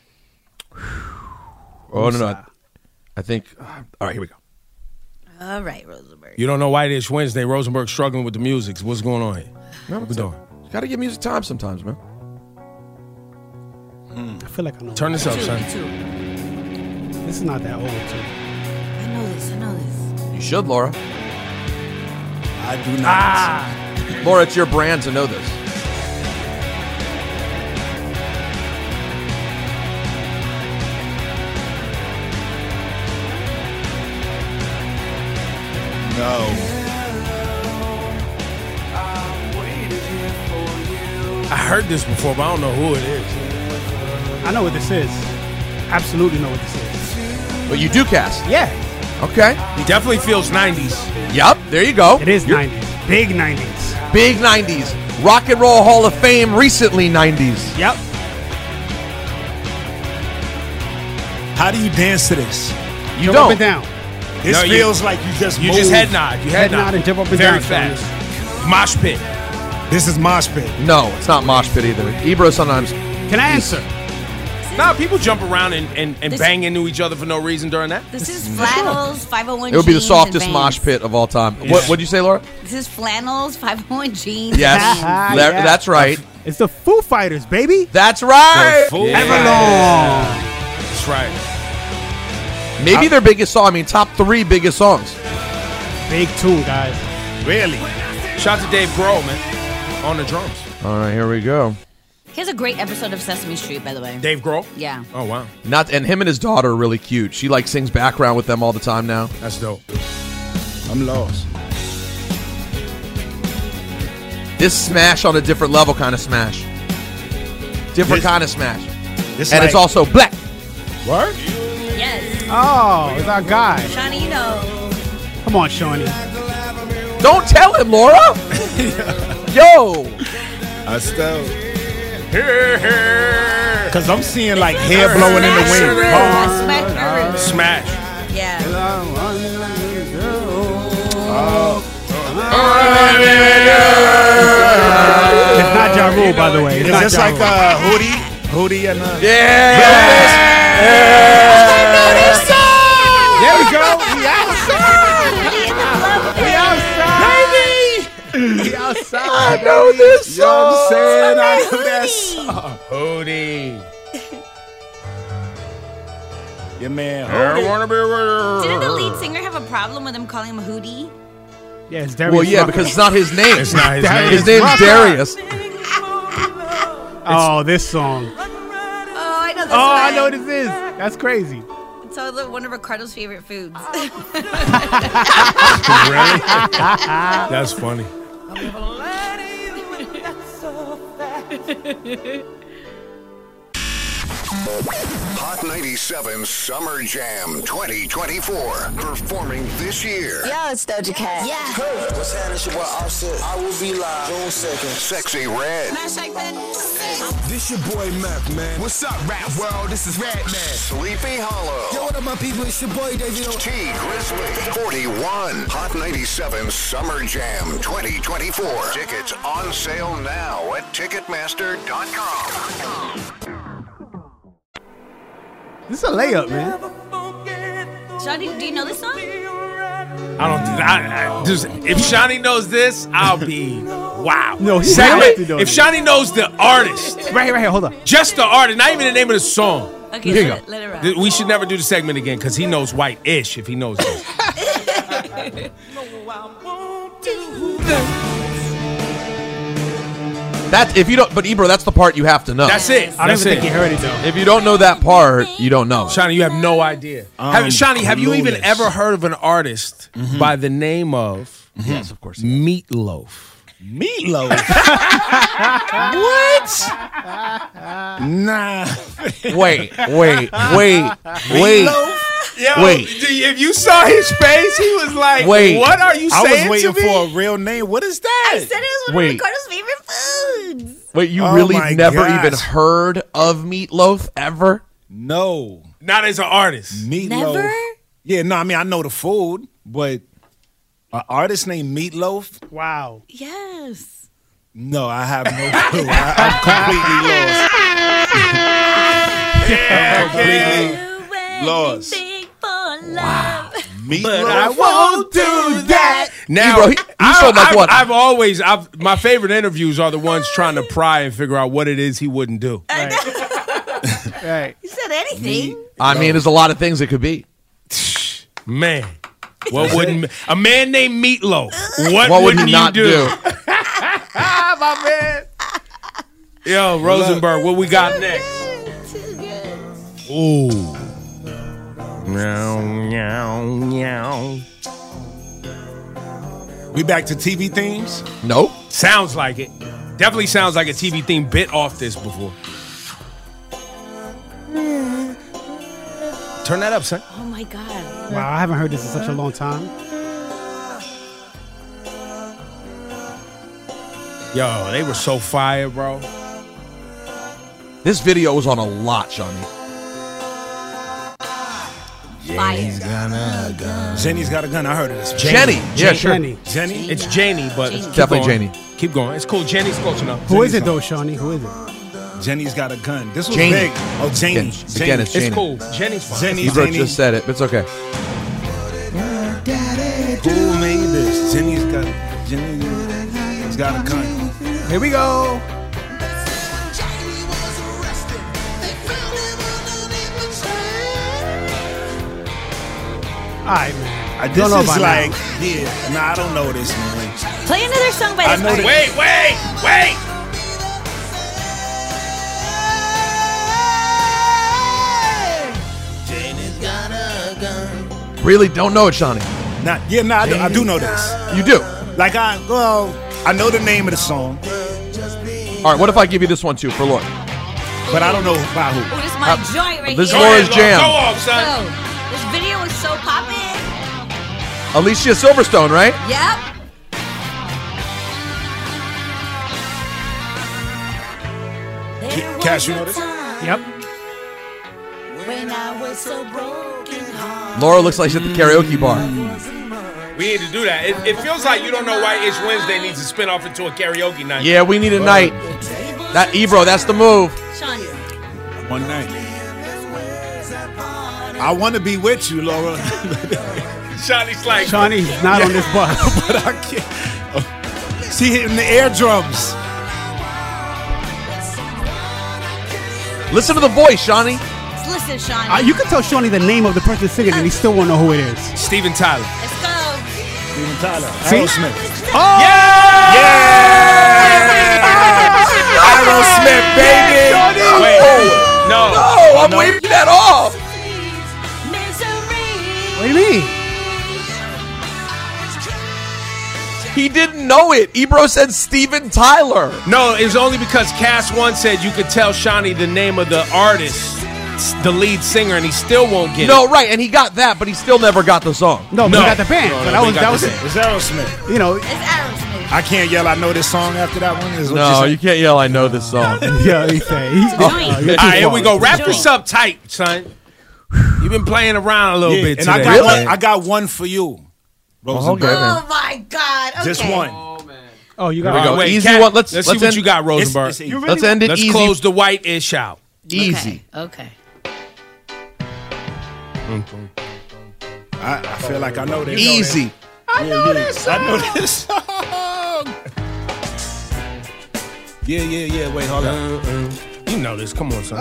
Oh no, no. I think. All right, here we go. All right, Rosenberg. You don't know why this Wednesday. Rosenberg struggling with the music. What's going on here? What we doing? You gotta give music time sometimes, man. I feel like I know. Turn this up, son. This is not that old, too. I know this. I know this. You should, Laura. I do not. Ah, Laura, it's your brand to know this. No. I heard this before, but I don't know who it is. I know what this is. Absolutely know what this is. But you do cast. Yeah, Okay. He definitely feels nineties. Yup. There you go. it is You're- nineties. Big nineties. Big nineties. Rock and Roll Hall of Fame. Recently nineties. Yep. How do you dance to this? You Jump don't. up and down. This No, you- feels like you just You moved. just head nod. You head, Head nod and jump up and Very down, fast. Mosh pit. This is mosh pit. No, it's not mosh pit either. Ebro sometimes. Can I answer? Nah, people jump around and, and, and This- bang into each other for no reason during that. This is flannels, five oh one It would be the jeans, softest and mosh Vans. pit of all time. What What'd you say, Laura? This is flannels, five oh one jeans. Yes, and Vans. That- that's right. It's the Foo Fighters, baby. That's right. Foo Everlong. That's right. Maybe their biggest song. I mean, top three biggest songs. Big tune, guys. Really? Shout out to Dave Grohl, man, on the drums. All right, here we go. Here's a great episode of Sesame Street, by the way. Dave Grohl? Yeah. Oh, wow. Not and him and his daughter are really cute. She like sings background with them all the time now. That's dope. I'm lost. This smash on a different level kind of smash. Different This- kind of smash. This and like, it's also black. Word? Yes. Oh, it's our guy. Shawnee, you know. Come on, Shawnee. Don't tell him, Laura. Yo. I still. Because I'm seeing like hair blowing in the wind. Smash Smash. Smash. Yeah. It's not Ja Rule, by the way. It's Is not this Ja like Rule. uh, Hootie? Hootie and uh, Yeah. There we go. We outside. We outside. We outside. I know this Yo, I'm song. saying I know that song. Hootie. Your man I Hootie. wanna be with Didn't the lead singer have a problem with him calling him Hootie? Yeah, it's Darius Well, yeah, Rucker. because it's not his name. It's not his Darius name. His name's Rucker. Darius. Oh, this song. Oh, I know this Oh, one. I know what this is. That's crazy. It's all the- one of Ricardo's favorite foods. Really? That's funny. Hot ninety-seven Summer Jam twenty twenty-four. Performing this year. Yo, it's Doja Cat. Yeah. Hey, what's happening? It's your boy Offset. I will be live June second. Sexy Red. This your boy Mac, man. What's up, rap world? This is Red Man. Sleepy Hollow. Yo, what up, my people? It's your boy David. T Grizzly. forty-one. Hot ninety-seven Summer Jam twenty twenty-four. Tickets on sale now at Ticketmaster dot com. This is a layup, man. Shawnee, do you know this song? I don't. I, I, just, if Shawnee knows this, I'll be wow. No, he Segment- has to know If this. Shawnee knows the artist, Right here, right here. Hold on. just the artist, not even the name of the song. Okay, Here you let, go. it, let it rock. Th- We should never do the segment again because he knows white-ish if he knows this. That if you don't, but Ebro, that's the part you have to know. That's it. I don't That's even it. think he heard it, though. If you don't know that part, you don't know. Shawnee, you have no idea. I'm Have, Shawnee, have you even clueless. ever heard of an artist by the name of Yes, of course. Meatloaf? Meatloaf. What? Nah. Wait, wait, wait, wait. Yo, Wait. if you saw his face, he was like, Wait. what are you I saying was waiting to me? for a real name. What is that? I said it was one Wait. of Ricardo's favorite foods. Wait, you Oh really my never gosh. even heard of Meatloaf ever? No. Not as an artist. Meatloaf. Never? Yeah, no, I mean, I know the food, but an artist named Meatloaf? Wow. Yes. No, I have no clue. I, I'm completely lost. I'm completely lost. Wow. Meatloaf? But I won't do that. Now, Ebro, he- he I, showed like I've, what? I've always, I've, my favorite interviews are the ones trying to pry and figure out what it is he wouldn't do. Right. You said anything. I mean, there's a lot of things it could be. Man, what wouldn't a man named Meatloaf? What, What would wouldn't he you not do? do? My man. Yo, Rosenberg, what we got next? Ooh. Meow, meow, meow. We back to T V themes? Nope. Sounds like it. Definitely sounds like a T V theme bit off this before. Turn that up, son. Oh my God. Wow, I haven't heard this in such a long time. Yo, they were so fire, bro. This video was on a lot, Shawnee. Fire. Jenny's got a gun. I heard of this. Jenny. Yeah, sure. Jenny. Jenny. It's Janie, but Janie. keep Definitely going. Janie. Keep going. It's cool. Janie's close enough. Who is Jenny's it though, Shawnee? Who is it? Jenny's got a gun. This was Janie. big. Oh, Janie. Again, Janie. again, it's Janie. It's cool. Jenny's fine. Jenny. Ebro Jenny. just said it, but it's okay. Who made this? Jenny's got. Jenny's got a gun. Here we go. All right, man. Uh, Don't this know is about like, now. yeah. Nah, I don't know this, man. Play another song by I this know artist. Wait, wait, wait. Really don't know it, Shawnee. Nah, yeah, nah, I do, I do know this. You do. Like I, well, I know the name of the song, All right, what if I give you this one too for Laura? but I don't know by who. Oh, this is my Uh, joint right this is here. Laura's Go jam. off, son. Oh, this video is so popping. Alicia Silverstone, right? Yep. Cash, you know this? Yep. When I was so broken hearted. Laura looks like she's at the karaoke bar. We need to do that. It, it feels like You Don't Know Why It's Wednesday needs to spin off into a karaoke night. Yeah, we need a night. That Ebro, that's the move. Shawnee. One night. I want to be with you, Laura. Shawnee's like, Shawnee's not on this bus. But I can't. Oh. She hitting the eardrums. Listen to the voice, Shawnee. Listen, Shawnee. Uh, you can tell Shawnee the name of the person singing, and he still won't know who it is. Steven Tyler. Let's go. Steven Tyler. See? Aerosmith. Oh! Yeah! Aerosmith, baby. Wait, no. No, I'm waving that off. What do you mean? He didn't know it. Ebro said Steven Tyler. No, it's only because Cass One said you could tell Shawnee the name of the artist, the lead singer, and he still won't get No, it. right, and he got that, but he still never got the song. No, but No. he got the band. No, but no, that we was got that was the it. It's Aerosmith. You know. It's Aerosmith. I can't yell. I know this song after that one. Is what No, you you can't yell. I know this song. Yeah, he said. He's, Joint. uh, you're All too right, here far. we go. Wrap Joint. this up tight, son. You've been playing around a little Yeah, bit and today. I got Really? one. I got one for you, Rosenberg. okay. Oh my God. Okay. Just one. Oh, you Here got we go. Wait, Easy Kat, one. Let's let's let's see what end, you got, Rosenberg. It's- it's easy. Let's end it Let's easy. close the white ish out. Easy. Okay. I, I feel like I know this. Easy. I know this. I know this song. Yeah, yeah, yeah. Wait, hold on. You know this. Come on, son.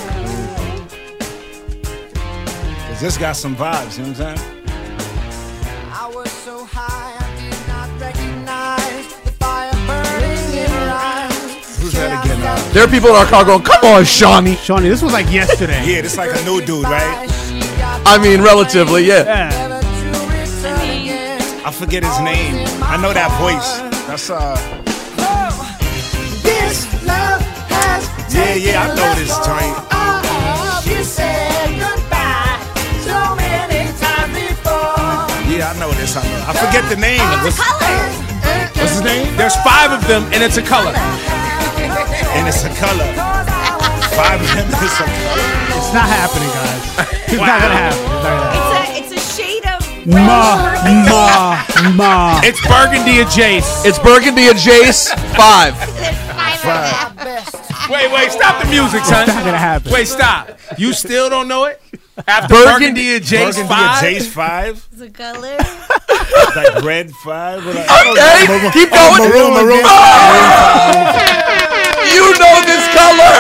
Cause this got some vibes. You know what I'm saying? I was so high, I did not recognize the fire burning in her eyes. Who's that again? Now? There are people in our car going, "Come on, Shawnee." Shawnee, this was like yesterday. Yeah, this like a new dude, right? I mean, relatively, yeah. Yeah. I forget his name. I know that voice. That's uh. This love has Yeah, yeah. I know this joint. You said goodbye so many times before. Yeah, I know this. I know. I forget the name. It's What's, a color. what's his name? There's five of them, and it's a color. And it's a color. Five of them. It's a color. It's not happening, guys. It's not gonna happen. It's not gonna happen. It's a, it's a shade of Ma, ma, ma. It's Burgundy or Jace. It's Burgundy and Jace. Five. Five. Wait, wait, stop the music, son. It's not gonna happen. Wait, stop. You still don't know it? After Burgundy- Burgundy or Jace Burgundy five? and Jace five. It's a color. Like red five. Like, Okay, oh, keep oh, going. maroon, maroon. You know this color.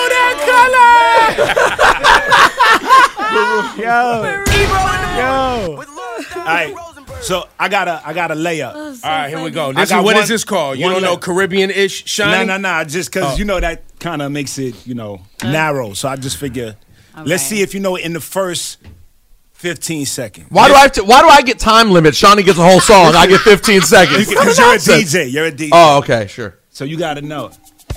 Yo, yo. All right. So I got a I got a layup. All right, here we go. I This is, got what one- is this called? You one don't know left. Caribbean-ish, Shawnee? No, no, no. Just because Oh. you know that kind of makes it you know narrow. So I just figure, let's see if you know it in the first fifteen seconds. Why do I have to? Why do I get time limit? Shawnee gets a whole song. I get fifteen seconds. Because you're a D J. You're a D J. Oh, okay, sure. So you got to know.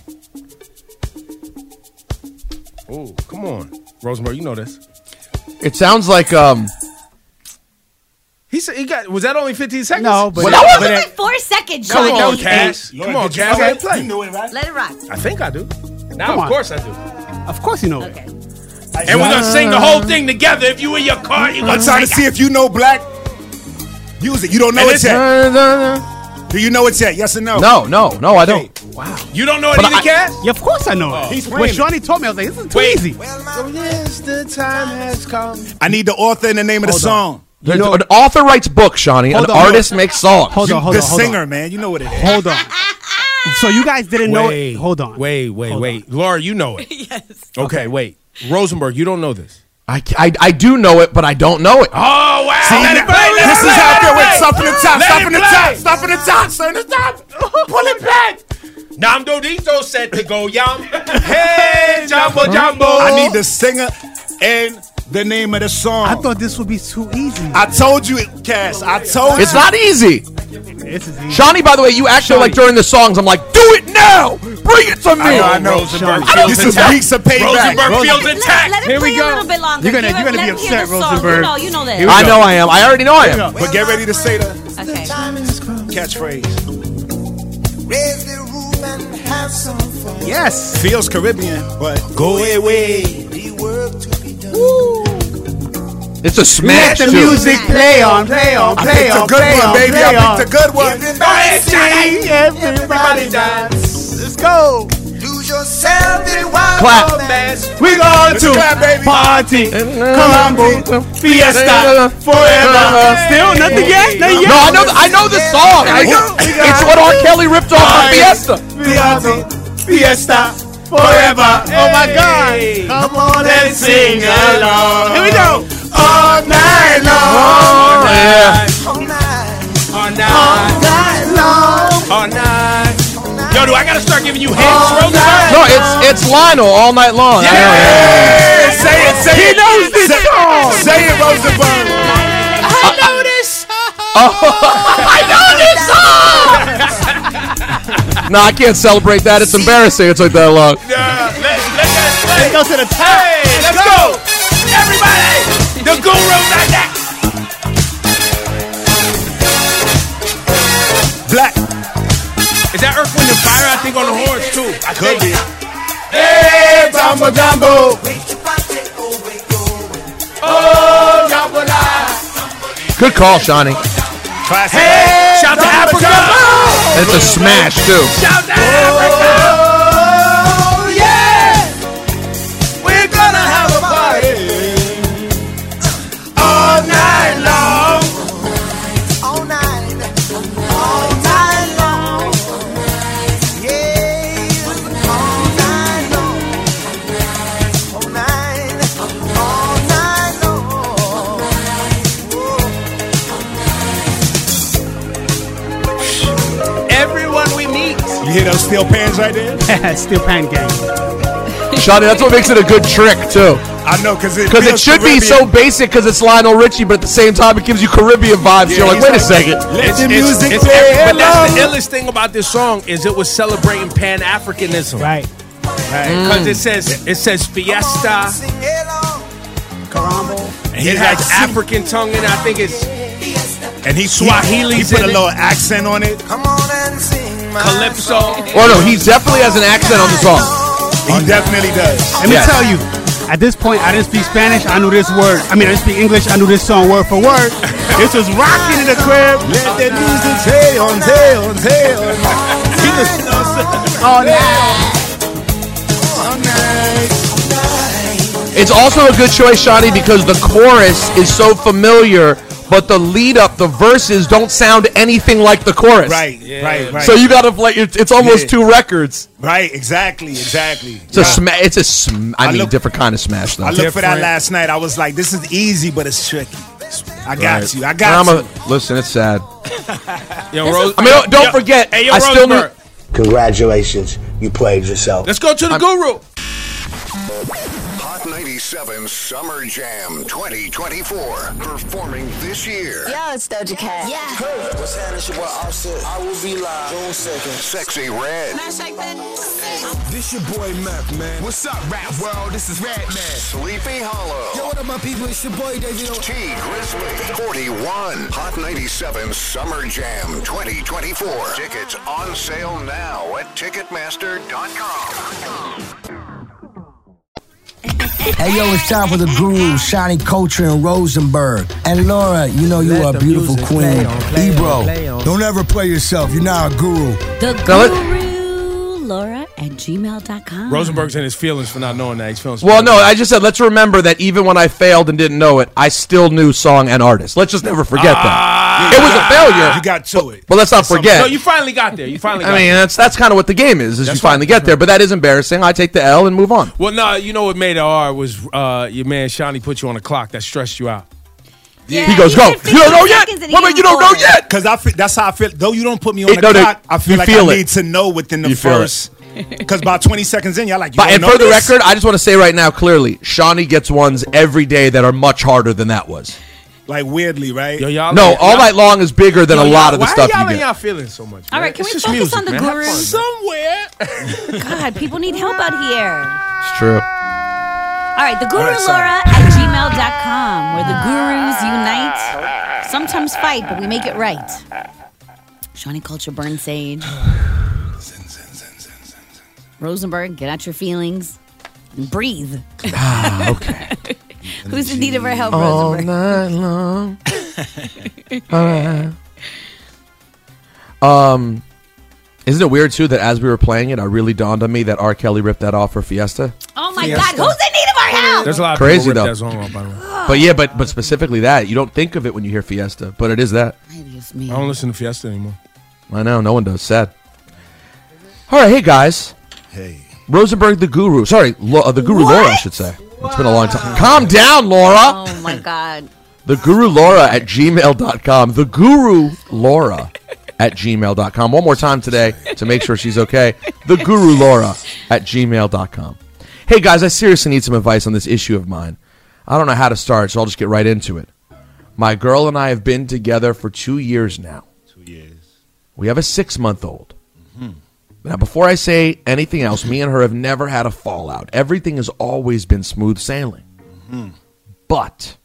Oh, come on. Rosenberg, you know this. It sounds like um. He said he got. Was that only fifteen seconds? No, but Well, that that It was wasn't. like four seconds, Come Shawnee. on, Cass. Come on, Cass. Let it play. You knew it, right? Let it rock. I think I do. Now, Come of on. course I do. Of course you know it. Okay. And we're gonna sing the whole thing together. If you in your car, you I'm gonna trying to see if you know black music. You don't know it yet. Do you know it yet? Yes or no? No, no, no, I don't. Wow. You don't know it But either, I- Cass? Yeah, of course I know Oh. it. He's When playing Shawnee told me, I was like, this is too Wait. easy. So yes, the time has come. I need the author and the name of the Hold song. You know, an author writes books, Shawnee. Hold An on, hold artist on. makes songs. Hold You- on, hold the on, hold singer, on. man. You know what it is. Hold on. So you guys didn't know Wait, it? Hold on. Wait, wait, Hold wait. Laura, you know it. Yes. Okay, wait. Rosenberg, you don't know this. I, I, I do know it, but I don't know it. Oh, wow. See, Let it play, let this it is play, how let good. it Wait, play. stop in the top. Let Stop it in the play. top. Stop in the top. Stop in the top. Pull it back. Namdo Dito said to go yum. Hey, Jumbo Jumbo. I need the singer and the name of the song. I thought this would be too easy. I told you, it, Cass. I told It's you. not easy. This is easy. Shawnee, by the way, you actually like during the songs, I'm like, do it now. Bring it to me. I know, I know. Rosenberg Shawnee. feels This is attacked. weeks of payback. Rosenberg feels attacked. Let him Here we play go. a little bit longer. You're gonna- Give you're him- gonna be let him hear upset, the song. Rosenberg. You know, you know that. Here we I go. know I am. I already know I am. But get ready to say the Okay. catchphrase. Raise the room and have some fun. Yes. Feels Caribbean, but go away. The work to be done. It's a smash, Let the too. music play on, play on, I play picked a on, good play one, on, baby. play I on. picked a good one. Everybody Sing, everybody dance. Let's go. lose yourself in wild Clap. romance. We going to clap, baby. party, Colombo, Fiesta, forever. Still nothing yet? Not yet. No, I know. The, I know the song. I, it's what R. Kelly ripped off from Fiesta. Fiesta, Fiesta, forever. Oh my God. Come on and sing along. Here we go. All night long. Yeah. All night. All All night. night long. All night. Yo, do I gotta start giving you hints, Rosenberg? No, it's it's Lionel all night long. I know it. Hey, say it, say He it. knows this say, song. Say it, Rosenberg. I know this. I know this song. No, I can't celebrate that. It's embarrassing. It's like that long. Yeah, let, let that play. Let's go to the top. Hey, let's go. Everybody, the guru like that. Black. Is that Earth, Wind, and Fire? I think on the horns too. I Could think. be. Hey, Jumbo Jumbo. Oh, Jambola. Good call, Shawnee. Classic. Hey, Shout to Africa. It's a smash too. Shout to Africa. Oh, yeah. We're gonna have a party all night long. All night. All night long. Yeah. All night long. All night. All night long. Everyone we meet. You hear those steel pans right there? Steel Pan Gang. Shawnee, that's what makes it a good trick too. I know, because it, Because it feels should be so Caribbean. basic because it's Lionel Richie, but at the same time it gives you Caribbean vibes. Yeah, You're like, he's wait a like, second. Let the music it's play every- but that's the along. illest thing about this song is it was celebrating Pan-Africanism. Right. Because it says it says fiesta. Karambo. And It he has had African tongue in it. I think it's and he Swahili's He put in a it. little accent on it. Come on and sing my calypso. Oh no, he definitely has an accent on the song. He definitely does. Let me Yes. tell you, at this point, I didn't speak Spanish. I knew this word. I mean, I didn't speak English. I knew this song word for word. This was rocking in the crib. Let the music play on, play on, play on. All night. It's also a good choice, Shawnee, because the chorus is so familiar, but the lead up, the verses don't sound anything like the chorus. Right, right, right. So you gotta like it's, it's almost Yeah. two records. Right, exactly, exactly. It's a sma- It's a sm- I, I mean, look- different kind of smash though. I looked for that Different. last night. I was like, this is easy, but it's tricky. I got Right. you. I got I'm you. a- listen, it's sad. Yo, Rose, I mean, don't, don't yo, forget. Hey, yo, I still Rosenberg. need. Congratulations, you played yourself. Let's go to the guru. Hot ninety-seven Summer Jam twenty twenty-four. Performing this year. Yo, it's Doja Cat. Yeah. What's happening? It's your boy Offset. I will be live June second. Sexy Red. This your boy Meth, man. What's up, rap world? This is Red Man. Sleepy Hollow. Yo, what up, my people? It's your boy David. T Grizzly. forty-one. Hot ninety-seven Summer Jam twenty twenty-four. Tickets on sale now at Ticketmaster dot com. Hey, yo, it's time for the Guru, Shani Culture and Rosenberg. And Laura, you know you are a beautiful queen. Ebro, don't ever play yourself. You're not a guru. The Guru, Laura at gmail dot com. Rosenberg's in his feelings for not knowing that. He's feeling Well, no, I just said let's remember that even when I failed and didn't know it, I still knew song and artist. Let's just never forget Ah. that. It was a failure. You got to it. But let's not forget. So you finally got there. You finally got I mean, there. that's that's kind of what the game is, is That's you finally right. get there. But that is embarrassing. I take the L and move on. Well, no, you know what made it hard was uh, your man Shawnee put you on a clock that stressed you out. Yeah. He goes, go. You don't know yet? Wait a minute, you don't know yet? Because I feel, that's how I feel. Though you don't put me on It- the no, no, clock, I feel you like feel I it. need to know within the You feel first. Because by twenty seconds in, y'all like, you But, don't and know for the this? record, I just want to say right now clearly, Shawnee gets ones every day that are much harder than that was. Like weirdly, right? Yo, y'all No, ain't- all y'all- night long is bigger than Yo, a y'all- lot of the why stuff y'all you ain't get. y'all feeling so much? All man? right, can It's we just focus music, on the man. Have Guru? fun, man. Somewhere. God, people need help out here. It's true. All right, the Guru All right, so- Laura at gmail dot com, where the gurus unite. Sometimes fight, but we make it right. Shawnee Culture, Burn Sage. Rosenberg, get out your feelings and breathe. Ah, okay. Who's in need of our help, All Rosenberg? night long. All right. Um, isn't it weird too that as we were playing it, it really dawned on me that R. Kelly ripped that off for Fiesta? Oh my Fiesta. God, who's in need of our help? There's a lot of Crazy, people though. rip that song off, by the way. But yeah, but but specifically that you don't think of it when you hear Fiesta, but it is that. It's me. I don't listen to Fiesta anymore. I know, no one does. Sad. All right, hey guys. Hey. Rosenberg the Guru. Sorry, Lo- uh, the Guru Laura, I should say. It's been a long time. Calm down, Laura. Oh my God. The Guru Laura at gmail dot com. The Guru Laura at gmail dot com. One more time today to make sure she's okay. The Guru Laura at gmail dot com. Hey guys, I seriously need some advice on this issue of mine. I don't know how to start, so I'll just get right into it. My girl and I have been together for two years now. Two years. We have a six-month-old. Now, before I say anything else, me and her have never had a fallout. Everything has always been smooth sailing. But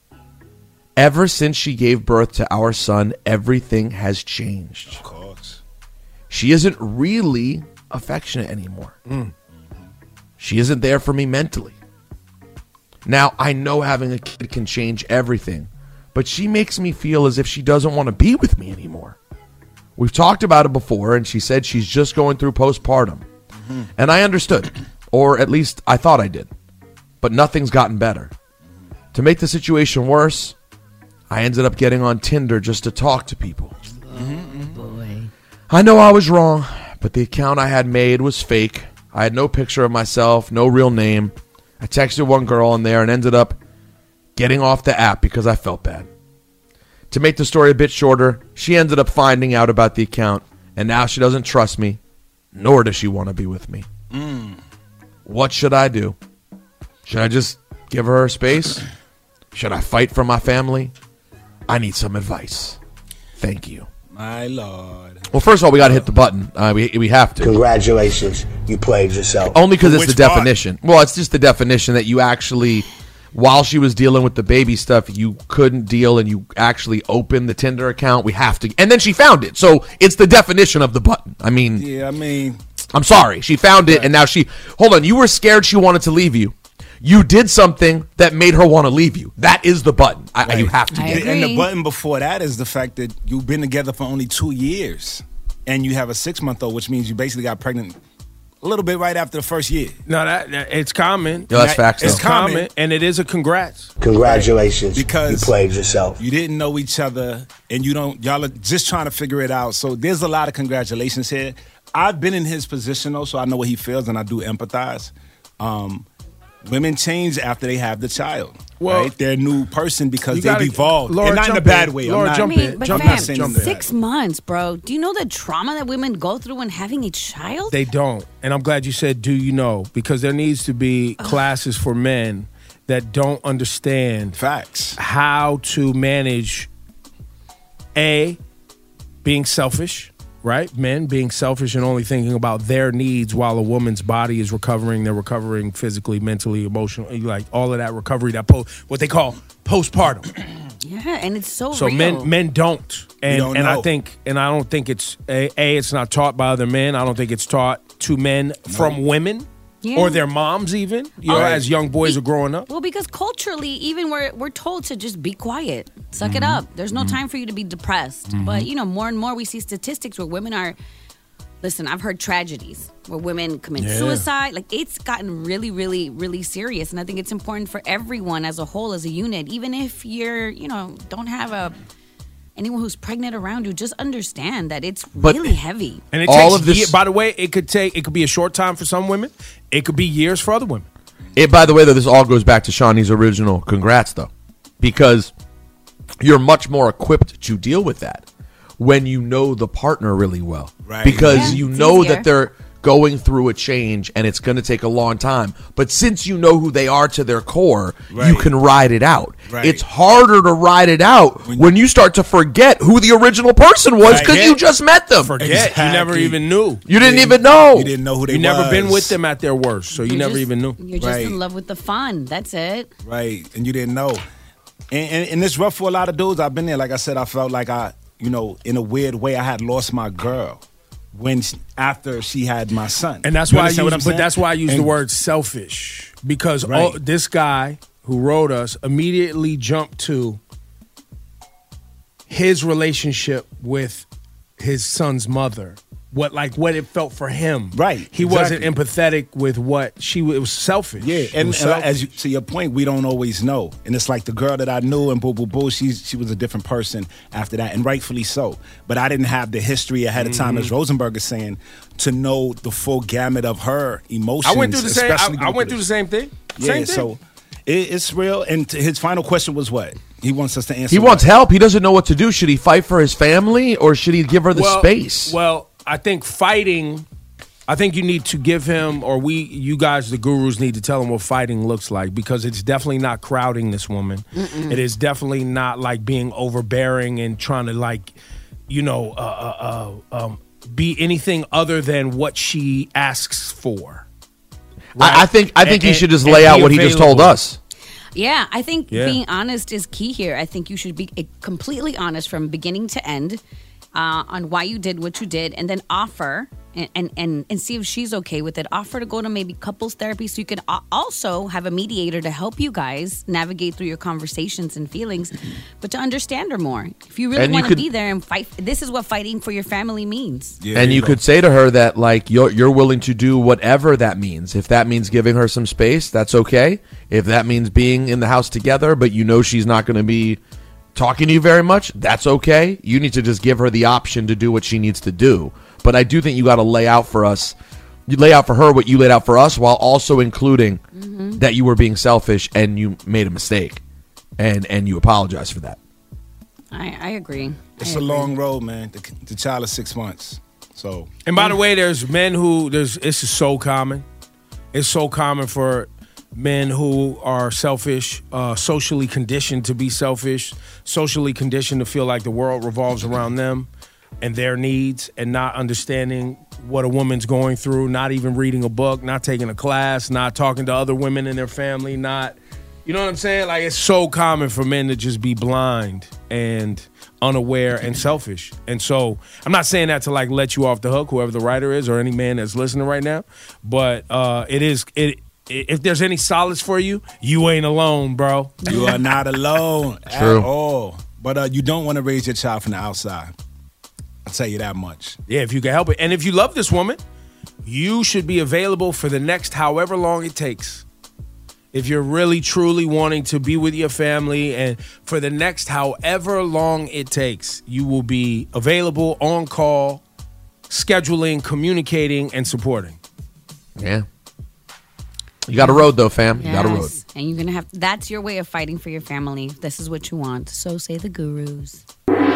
ever since she gave birth to our son, everything has changed. Of course. She isn't really affectionate anymore. She isn't there for me mentally. Now, I know having a kid can change everything, but she makes me feel as if she doesn't want to be with me anymore. We've talked about it before, and she said she's just going through postpartum. Mm-hmm. And I understood, or at least I thought I did. But nothing's gotten better. To make the situation worse, I ended up getting on Tinder just to talk to people. Mm-hmm. Boy. I know I was wrong, but the account I had made was fake. I had no picture of myself, no real name. I texted one girl on there and ended up getting off the app because I felt bad. To make the story a bit shorter, she ended up finding out about the account, and now she doesn't trust me, nor does she want to be with me. Mm. What should I do? Should I just give her her space? Should I fight for my family? I need some advice. Thank you. My Lord. Well, first of all, we got to hit the button. Uh, we we have to. Congratulations, you played yourself. Only because it's Which the part? definition. Well, it's just the definition that you actually, while she was dealing with the baby stuff, you couldn't deal and you actually opened the Tinder account. We have to. And then she found it. So it's the definition of the button. I mean, Yeah, I mean, I'm sorry. She found it and now she, hold on, you were scared she wanted to leave you. You did something that made her want to leave you. That is the button. I, you have to I get it. and the button before that is the fact that you've been together for only two years and you have a six-month-old, which means you basically got pregnant a little bit right after the first year. No, that, that it's common. Yo, that's facts, It's though. common, Common. and it is a congrats. Congratulations, Because you played yourself. You didn't know each other, and you don't. Y'all are just trying to figure it out. So there's a lot of congratulations here. I've been in his position though, so I know what he feels, and I do empathize. Um, women change after they have the child. Well, right? They're a new person because you they've gotta- evolved, Laura, and not in a jump bad in. way. Laura, I'm not, jump I mean, in. but Jump fam, in. Jump in. six months, bro. Do you know the trauma that women go through when having a child? They don't. And I'm glad you said, do you know? Because there needs to be classes for men that don't understand facts how to manage, A, being selfish, right? Men being selfish and only thinking about their needs while a woman's body is recovering. They're recovering physically, mentally, emotionally, like all of that recovery, that po- what they call postpartum. Yeah, and it's so, So real. men men don't, and don't and I know. think and I don't think it's a, a it's not taught by other men. I don't think it's taught to men from women. Yeah. or their moms even, you know, Oh. as young boys are growing up. Well, because culturally, even we're we're told to just be quiet, suck it Mhm. up. There's no time for you to be depressed. Mhm. But you know, more and more we see statistics where women are. Listen, I've heard tragedies where women commit Yeah. suicide. Like it's gotten really, really, really serious, and I think it's important for everyone as a whole, as a unit, even if you're, you know, don't have a anyone who's pregnant around you, just understand that it's But- really heavy. And it All takes of this- ye- by the way, it could take it could be a short time for some women. It could be years for other women. It, by the way, though, this all goes back to Shawnee's original congrats, though, because you're much more equipped to deal with that when you know the partner really well. Right. Because Yeah, you it's know easier. that they're going through a change and it's going to take a long time. But since you know who they are to their core, you Right. can ride it out. Right. It's harder to ride it out when you start to forget who the original person was because you just met them. Forget. You never even knew. You didn't even know. You didn't know who they You never been was. with them at their worst, so you You're never just- even knew. You're just in love with the fun. That's it. Right, and you didn't know. And, and, and it's rough for a lot of dudes. I've been there. Like I said, I felt like I, you know, in a weird way, I had lost my girl when she, after she had my son. And that's You why I understand use, what I'm but saying? that's why I use the And- word selfish because Right. all, this guy who wrote us immediately jumped to his relationship with his son's mother. What like what it felt for him. Right. He wasn't empathetic with what she was. It was selfish. Yeah, It and, was and selfish. as you, to your point, we don't always know, and it's like the girl that I knew and boo boo boo. She's she was a different person after that, and rightfully so. But I didn't have the history ahead of time, Mhm. as Rosenberg is saying, to know the full gamut of her emotions. I went through the same. I, especially I going went through the this. same thing. Yeah, Same thing. so it, it's real. And t- his final question was what? He wants us to answer. He what? wants help. He doesn't know what to do. Should he fight for his family or should he give her the well, space? Well, I think fighting. I think you need to give him, or we, you guys, the gurus, need to tell him what fighting looks like because it's definitely not crowding this woman. Mm-mm. It is definitely not like being overbearing and trying to like, you know, uh, uh, uh, um, be anything other than what she asks for. I, I think I think And- he should just and- lay and out be what he just told available. us. Yeah, I think Yeah. being honest is key here. I think you should be uh, completely honest from beginning to end uh, on why you did what you did, and then offer and, and, and, and see if she's okay with it. Offer to go to maybe couples therapy so you can a- also have a mediator to help you guys navigate through your conversations and feelings, but to understand her more. If you really And you want to could- be there and fight, this is what fighting for your family means. and you could say to her that like you're you're willing to do whatever that means. If that means giving her some space, that's okay. If that means being in the house together, but you know she's not going to be talking to you very much, that's okay. You need to just give her the option to do what she needs to do. But I do think you got to lay out for us, you lay out for her what you laid out for us, while also including Mhm. that you were being selfish and you made a mistake, and and you apologize for that. I, I agree. It's I a agree. long road, man. The, the child is six months, so. And by the way, there's men who there's this is so common. It's so common for men who are selfish, uh, socially conditioned to be selfish, socially conditioned to feel like the world revolves around them and their needs, and not understanding what a woman's going through, not even reading a book, not taking a class, not talking to other women in their family, not, you know what I'm saying? Like, it's so common for men to just be blind and unaware and selfish. And so I'm not saying that to like let you off the hook, whoever the writer is or any man that's listening right now, but uh, it is, it, if there's any solace for you, you ain't alone, bro. You are not alone True. at all. But uh, you don't want to raise your child from the outside. I'll tell you that much. Yeah, if you can help it. And if you love this woman, you should be available for the next however long it takes. If you're really, truly wanting to be with your family, and for the next however long it takes, you will be available, on call, scheduling, communicating, and supporting. Yeah. You got a road though, fam. You got a road. Yes, and you're gonna have. That's your way of fighting for your family. This is what you want. So say the gurus.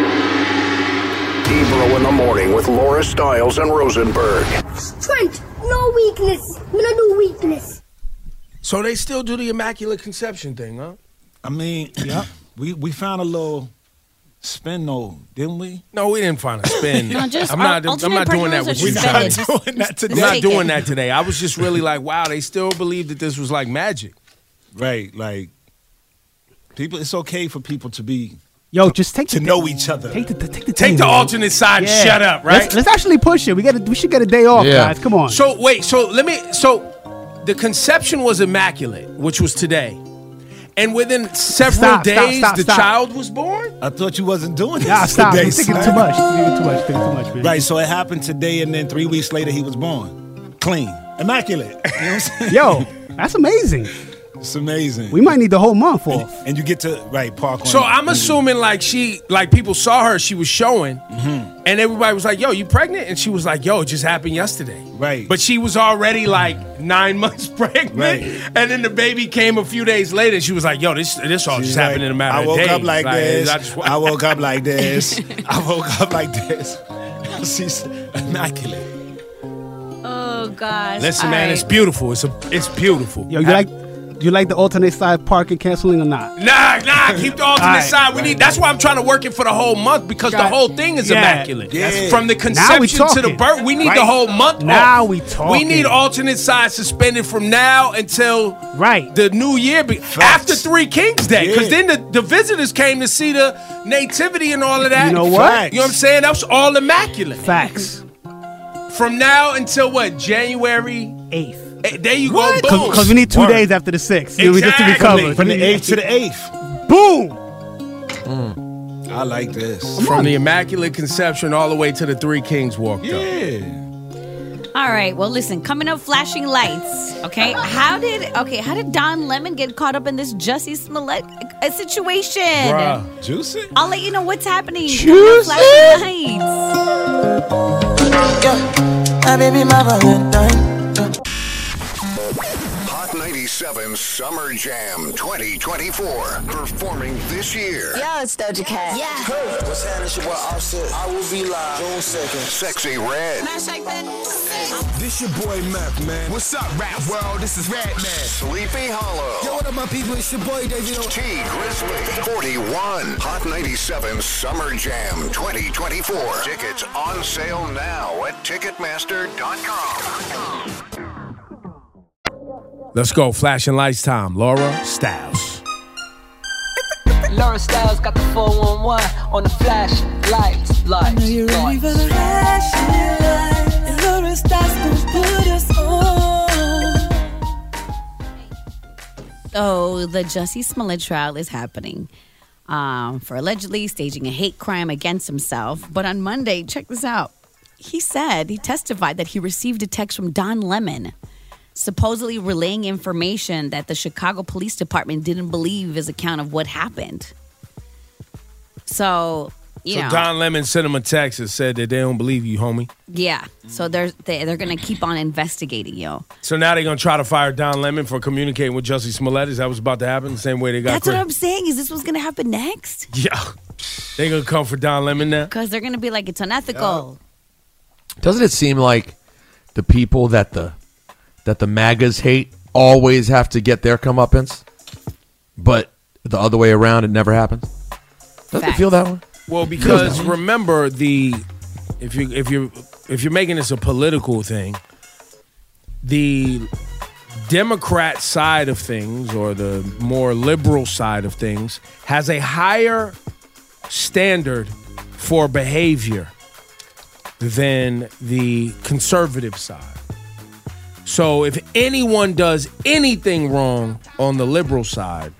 Ebro in the morning with Laura Stiles and Rosenberg. Strength, no weakness. We don't do weakness. So they still do the Immaculate Conception thing, huh? I mean, yeah, we we found a little spin though, didn't we? No, we didn't find a spin. No, just I'm not. al- I'm not alternate doing that with you. pregnancies Johnny. are suspended. doing that today. I'm not Take doing it. that today. I was just really like, wow, they still believe that this was like magic. Right, like people. It's okay for people to be Yo, just take to the know each other. Take the take the, Take day, the man. alternate side and shut up, right? Let's, let's actually push it. We got we should get a day off, Yeah. guys. Come on. So wait, so let me. So the conception was immaculate, which was today. And within several Stop, stop, days, stop, the stop. child was born? I thought you wasn't doing this Nah, stop. today. You're thinking son. too much. You're thinking too much. You're thinking too much, man. Right, so it happened today, and then three weeks later, he was born. Clean. Immaculate. You know what I'm saying? Yo, that's amazing. It's amazing. We might need the whole month and, off. and you get to, right, park on So it. I'm assuming like she, like people saw her, she was showing, Mm-hmm. and everybody was like, yo, you pregnant? And she was like, yo, it just happened yesterday. Right. But she was already like nine months pregnant. Right. And then the baby came a few days later, and she was like, yo, this this all She's just like, happened in a matter I of woke days. up like, this. I, just, I woke up like this. I woke up like this. She's immaculate. Oh gosh. Listen, All man, right. it's beautiful. It's a, it's beautiful. Yo, you like you like the alternate side parking canceling or not? Nah, nah, keep the alternate All right, side. We need. That's why I'm trying to work it for the whole month because the Right. whole thing is Yeah. immaculate. Yeah. From the Now we conception to the talking. birth, we need Right. the whole month. Now off. we We talking. need alternate side suspended from now until right the new year, be- after Three Kings Day, because Yeah. then the, the visitors came to see the nativity and all of that. You know what? Facts. You know what I'm saying? That was all immaculate. Facts. From now until what? January eighth. There you go. Boom. Because we need two Word. days after the sixth. You know, we just to be Exactly. covered. From the eighth to the eighth. Boom. I like this. From the Immaculate Conception all the way to the Three Kings walked up. Yeah. All right. Well, listen. Coming up, flashing lights. Okay. How did okay? How did Don Lemon get caught up in this Jussie Smollett uh, situation? Bruh. Juicy. I'll let you know what's happening. Coming Juicy. up, flashing lights. Yeah, my baby, my Valentine. Hot ninety-seven Summer Jam twenty twenty-four. Performing this year. Yo, it's Doja Cat. Yeah. Hey, what's happening? It's your boy Offset. I will be live June second. Sexy Red. This your boy Meth, man. What's up, rap world? This is Red Man. Sleepy Hollow. Yo, what up, my people? It's your boy David. T Grizzly. forty-one. Hot ninety-seven Summer Jam twenty twenty-four. Tickets on sale now at Ticketmaster dot com. Let's go. Flashing lights time. Laura Styles. Laura Styles got the four one one on the flash lights. Lights. I know you're ready for the flashing lights, and Laura Styles gonna put us on. So the Jussie Smollett trial is happening um, for allegedly staging a hate crime against himself. But on Monday, check this out. He said, he testified that he received a text from Don Lemon, supposedly relaying information that the Chicago Police Department didn't believe his account of what happened. So, you so know. Don Lemon sent him a text and said that they don't believe you, homie. Yeah. So they're, they, they're going to keep on investigating, yo. So now they're going to try to fire Don Lemon for communicating with Jussie Smollett. Is that what's about to happen? The same way they got That's Chris? what I'm saying. Is this what's going to happen next? Yeah. They're going to come for Don Lemon now? Because they're going to be like, it's unethical. Doesn't it seem like the people that the that the MAGAs hate always have to get their comeuppance, but the other way around, it never happens? Doesn't it feel that way? Well, because remember the if you if you if you're making this a political thing, the Democrat side of things or the more liberal side of things has a higher standard for behavior than the conservative side. So if anyone does anything wrong on the liberal side,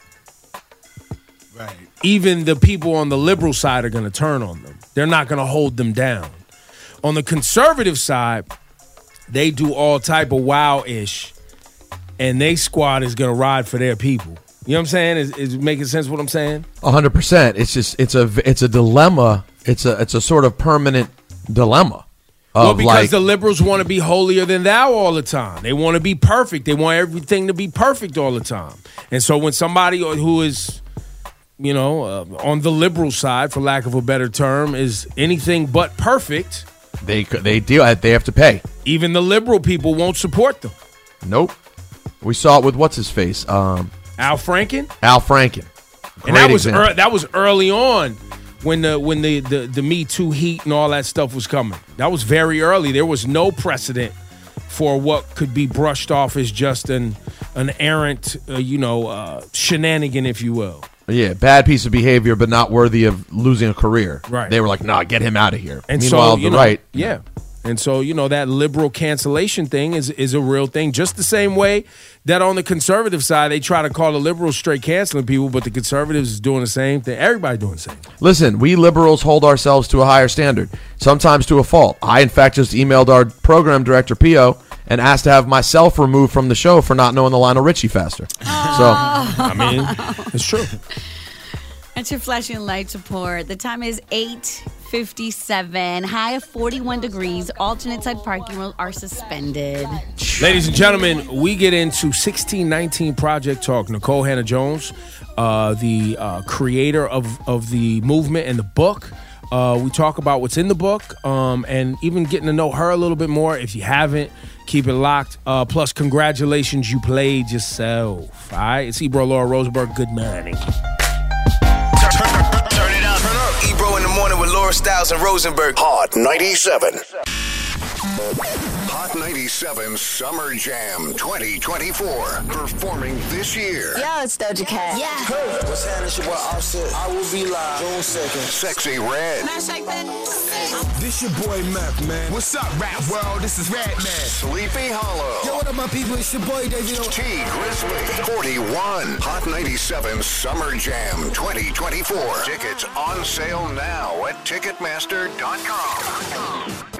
Right. even the people on the liberal side are going to turn on them. They're not going to hold them down. On the conservative side, they do all type of wow-ish, and they squad is going to ride for their people. You know what I'm saying? Is, is making sense what I'm saying? A hundred percent. It's just it's a it's a dilemma. It's a it's a sort of permanent dilemma. Well, Of because like, the liberals want to be holier than thou all the time. They want to be perfect. They want everything to be perfect all the time. And so when somebody who is, you know, uh, on the liberal side, for lack of a better term, is anything but perfect, they they deal they have to pay. even the liberal people won't support them. Nope. We saw it with what's his face, um, Al Franken, Al Franken. and that Great was example. ear that was early on when the when the, the the Me Too heat and all that stuff was coming. That was very early. There was no precedent for what could be brushed off as just an an errant, uh, you know, uh, shenanigan, if you will. Yeah, bad piece of behavior, but not worthy of losing a career. Right. They were like, "Nah, get him out of here." And Meanwhile, so, you the know, right, yeah. And so, you know, that liberal cancellation thing is, is a real thing. Just the same way that on the conservative side, they try to call the liberals straight canceling people, but the conservatives is doing the same thing. Everybody doing the same thing. Listen, we liberals hold ourselves to a higher standard, sometimes to a fault. I, in fact, just emailed our program director, Pio, and asked to have myself removed from the show for not knowing the Lionel Richie faster. So, I mean, it's true. That's your flashing light support. The time is eight fifty-seven. High of forty-one degrees. Alternate side parking rules are suspended. Ladies and gentlemen, we get into sixteen nineteen Project Talk. Nicole Hannah-Jones, uh, the uh, creator of, of the movement and the book. Uh, we talk about what's in the book um, and even getting to know her a little bit more. If you haven't, keep it locked. Uh, plus, congratulations, you played yourself. All right? It's Ebro, Laura Rosenberg. Good morning. Turn it up. Turn up. Ebro in the morning with Laura Styles and Rosenberg. Hot ninety-seven. Hot ninety-seven Summer Jam twenty twenty-four. Performing this year. Yo, it's Doja Cat. Yeah. Hey, what's happening? It's your boy Offset. I will be live June second. Sexy Red. This your boy Meth, man. What's up, rap world? This is Red Man. Sleepy Hollow. Yo, what up, my people? It's your boy David. T Grizzly. forty-one. Hot ninety-seven Summer Jam twenty twenty-four. Tickets on sale now at Ticketmaster dot com.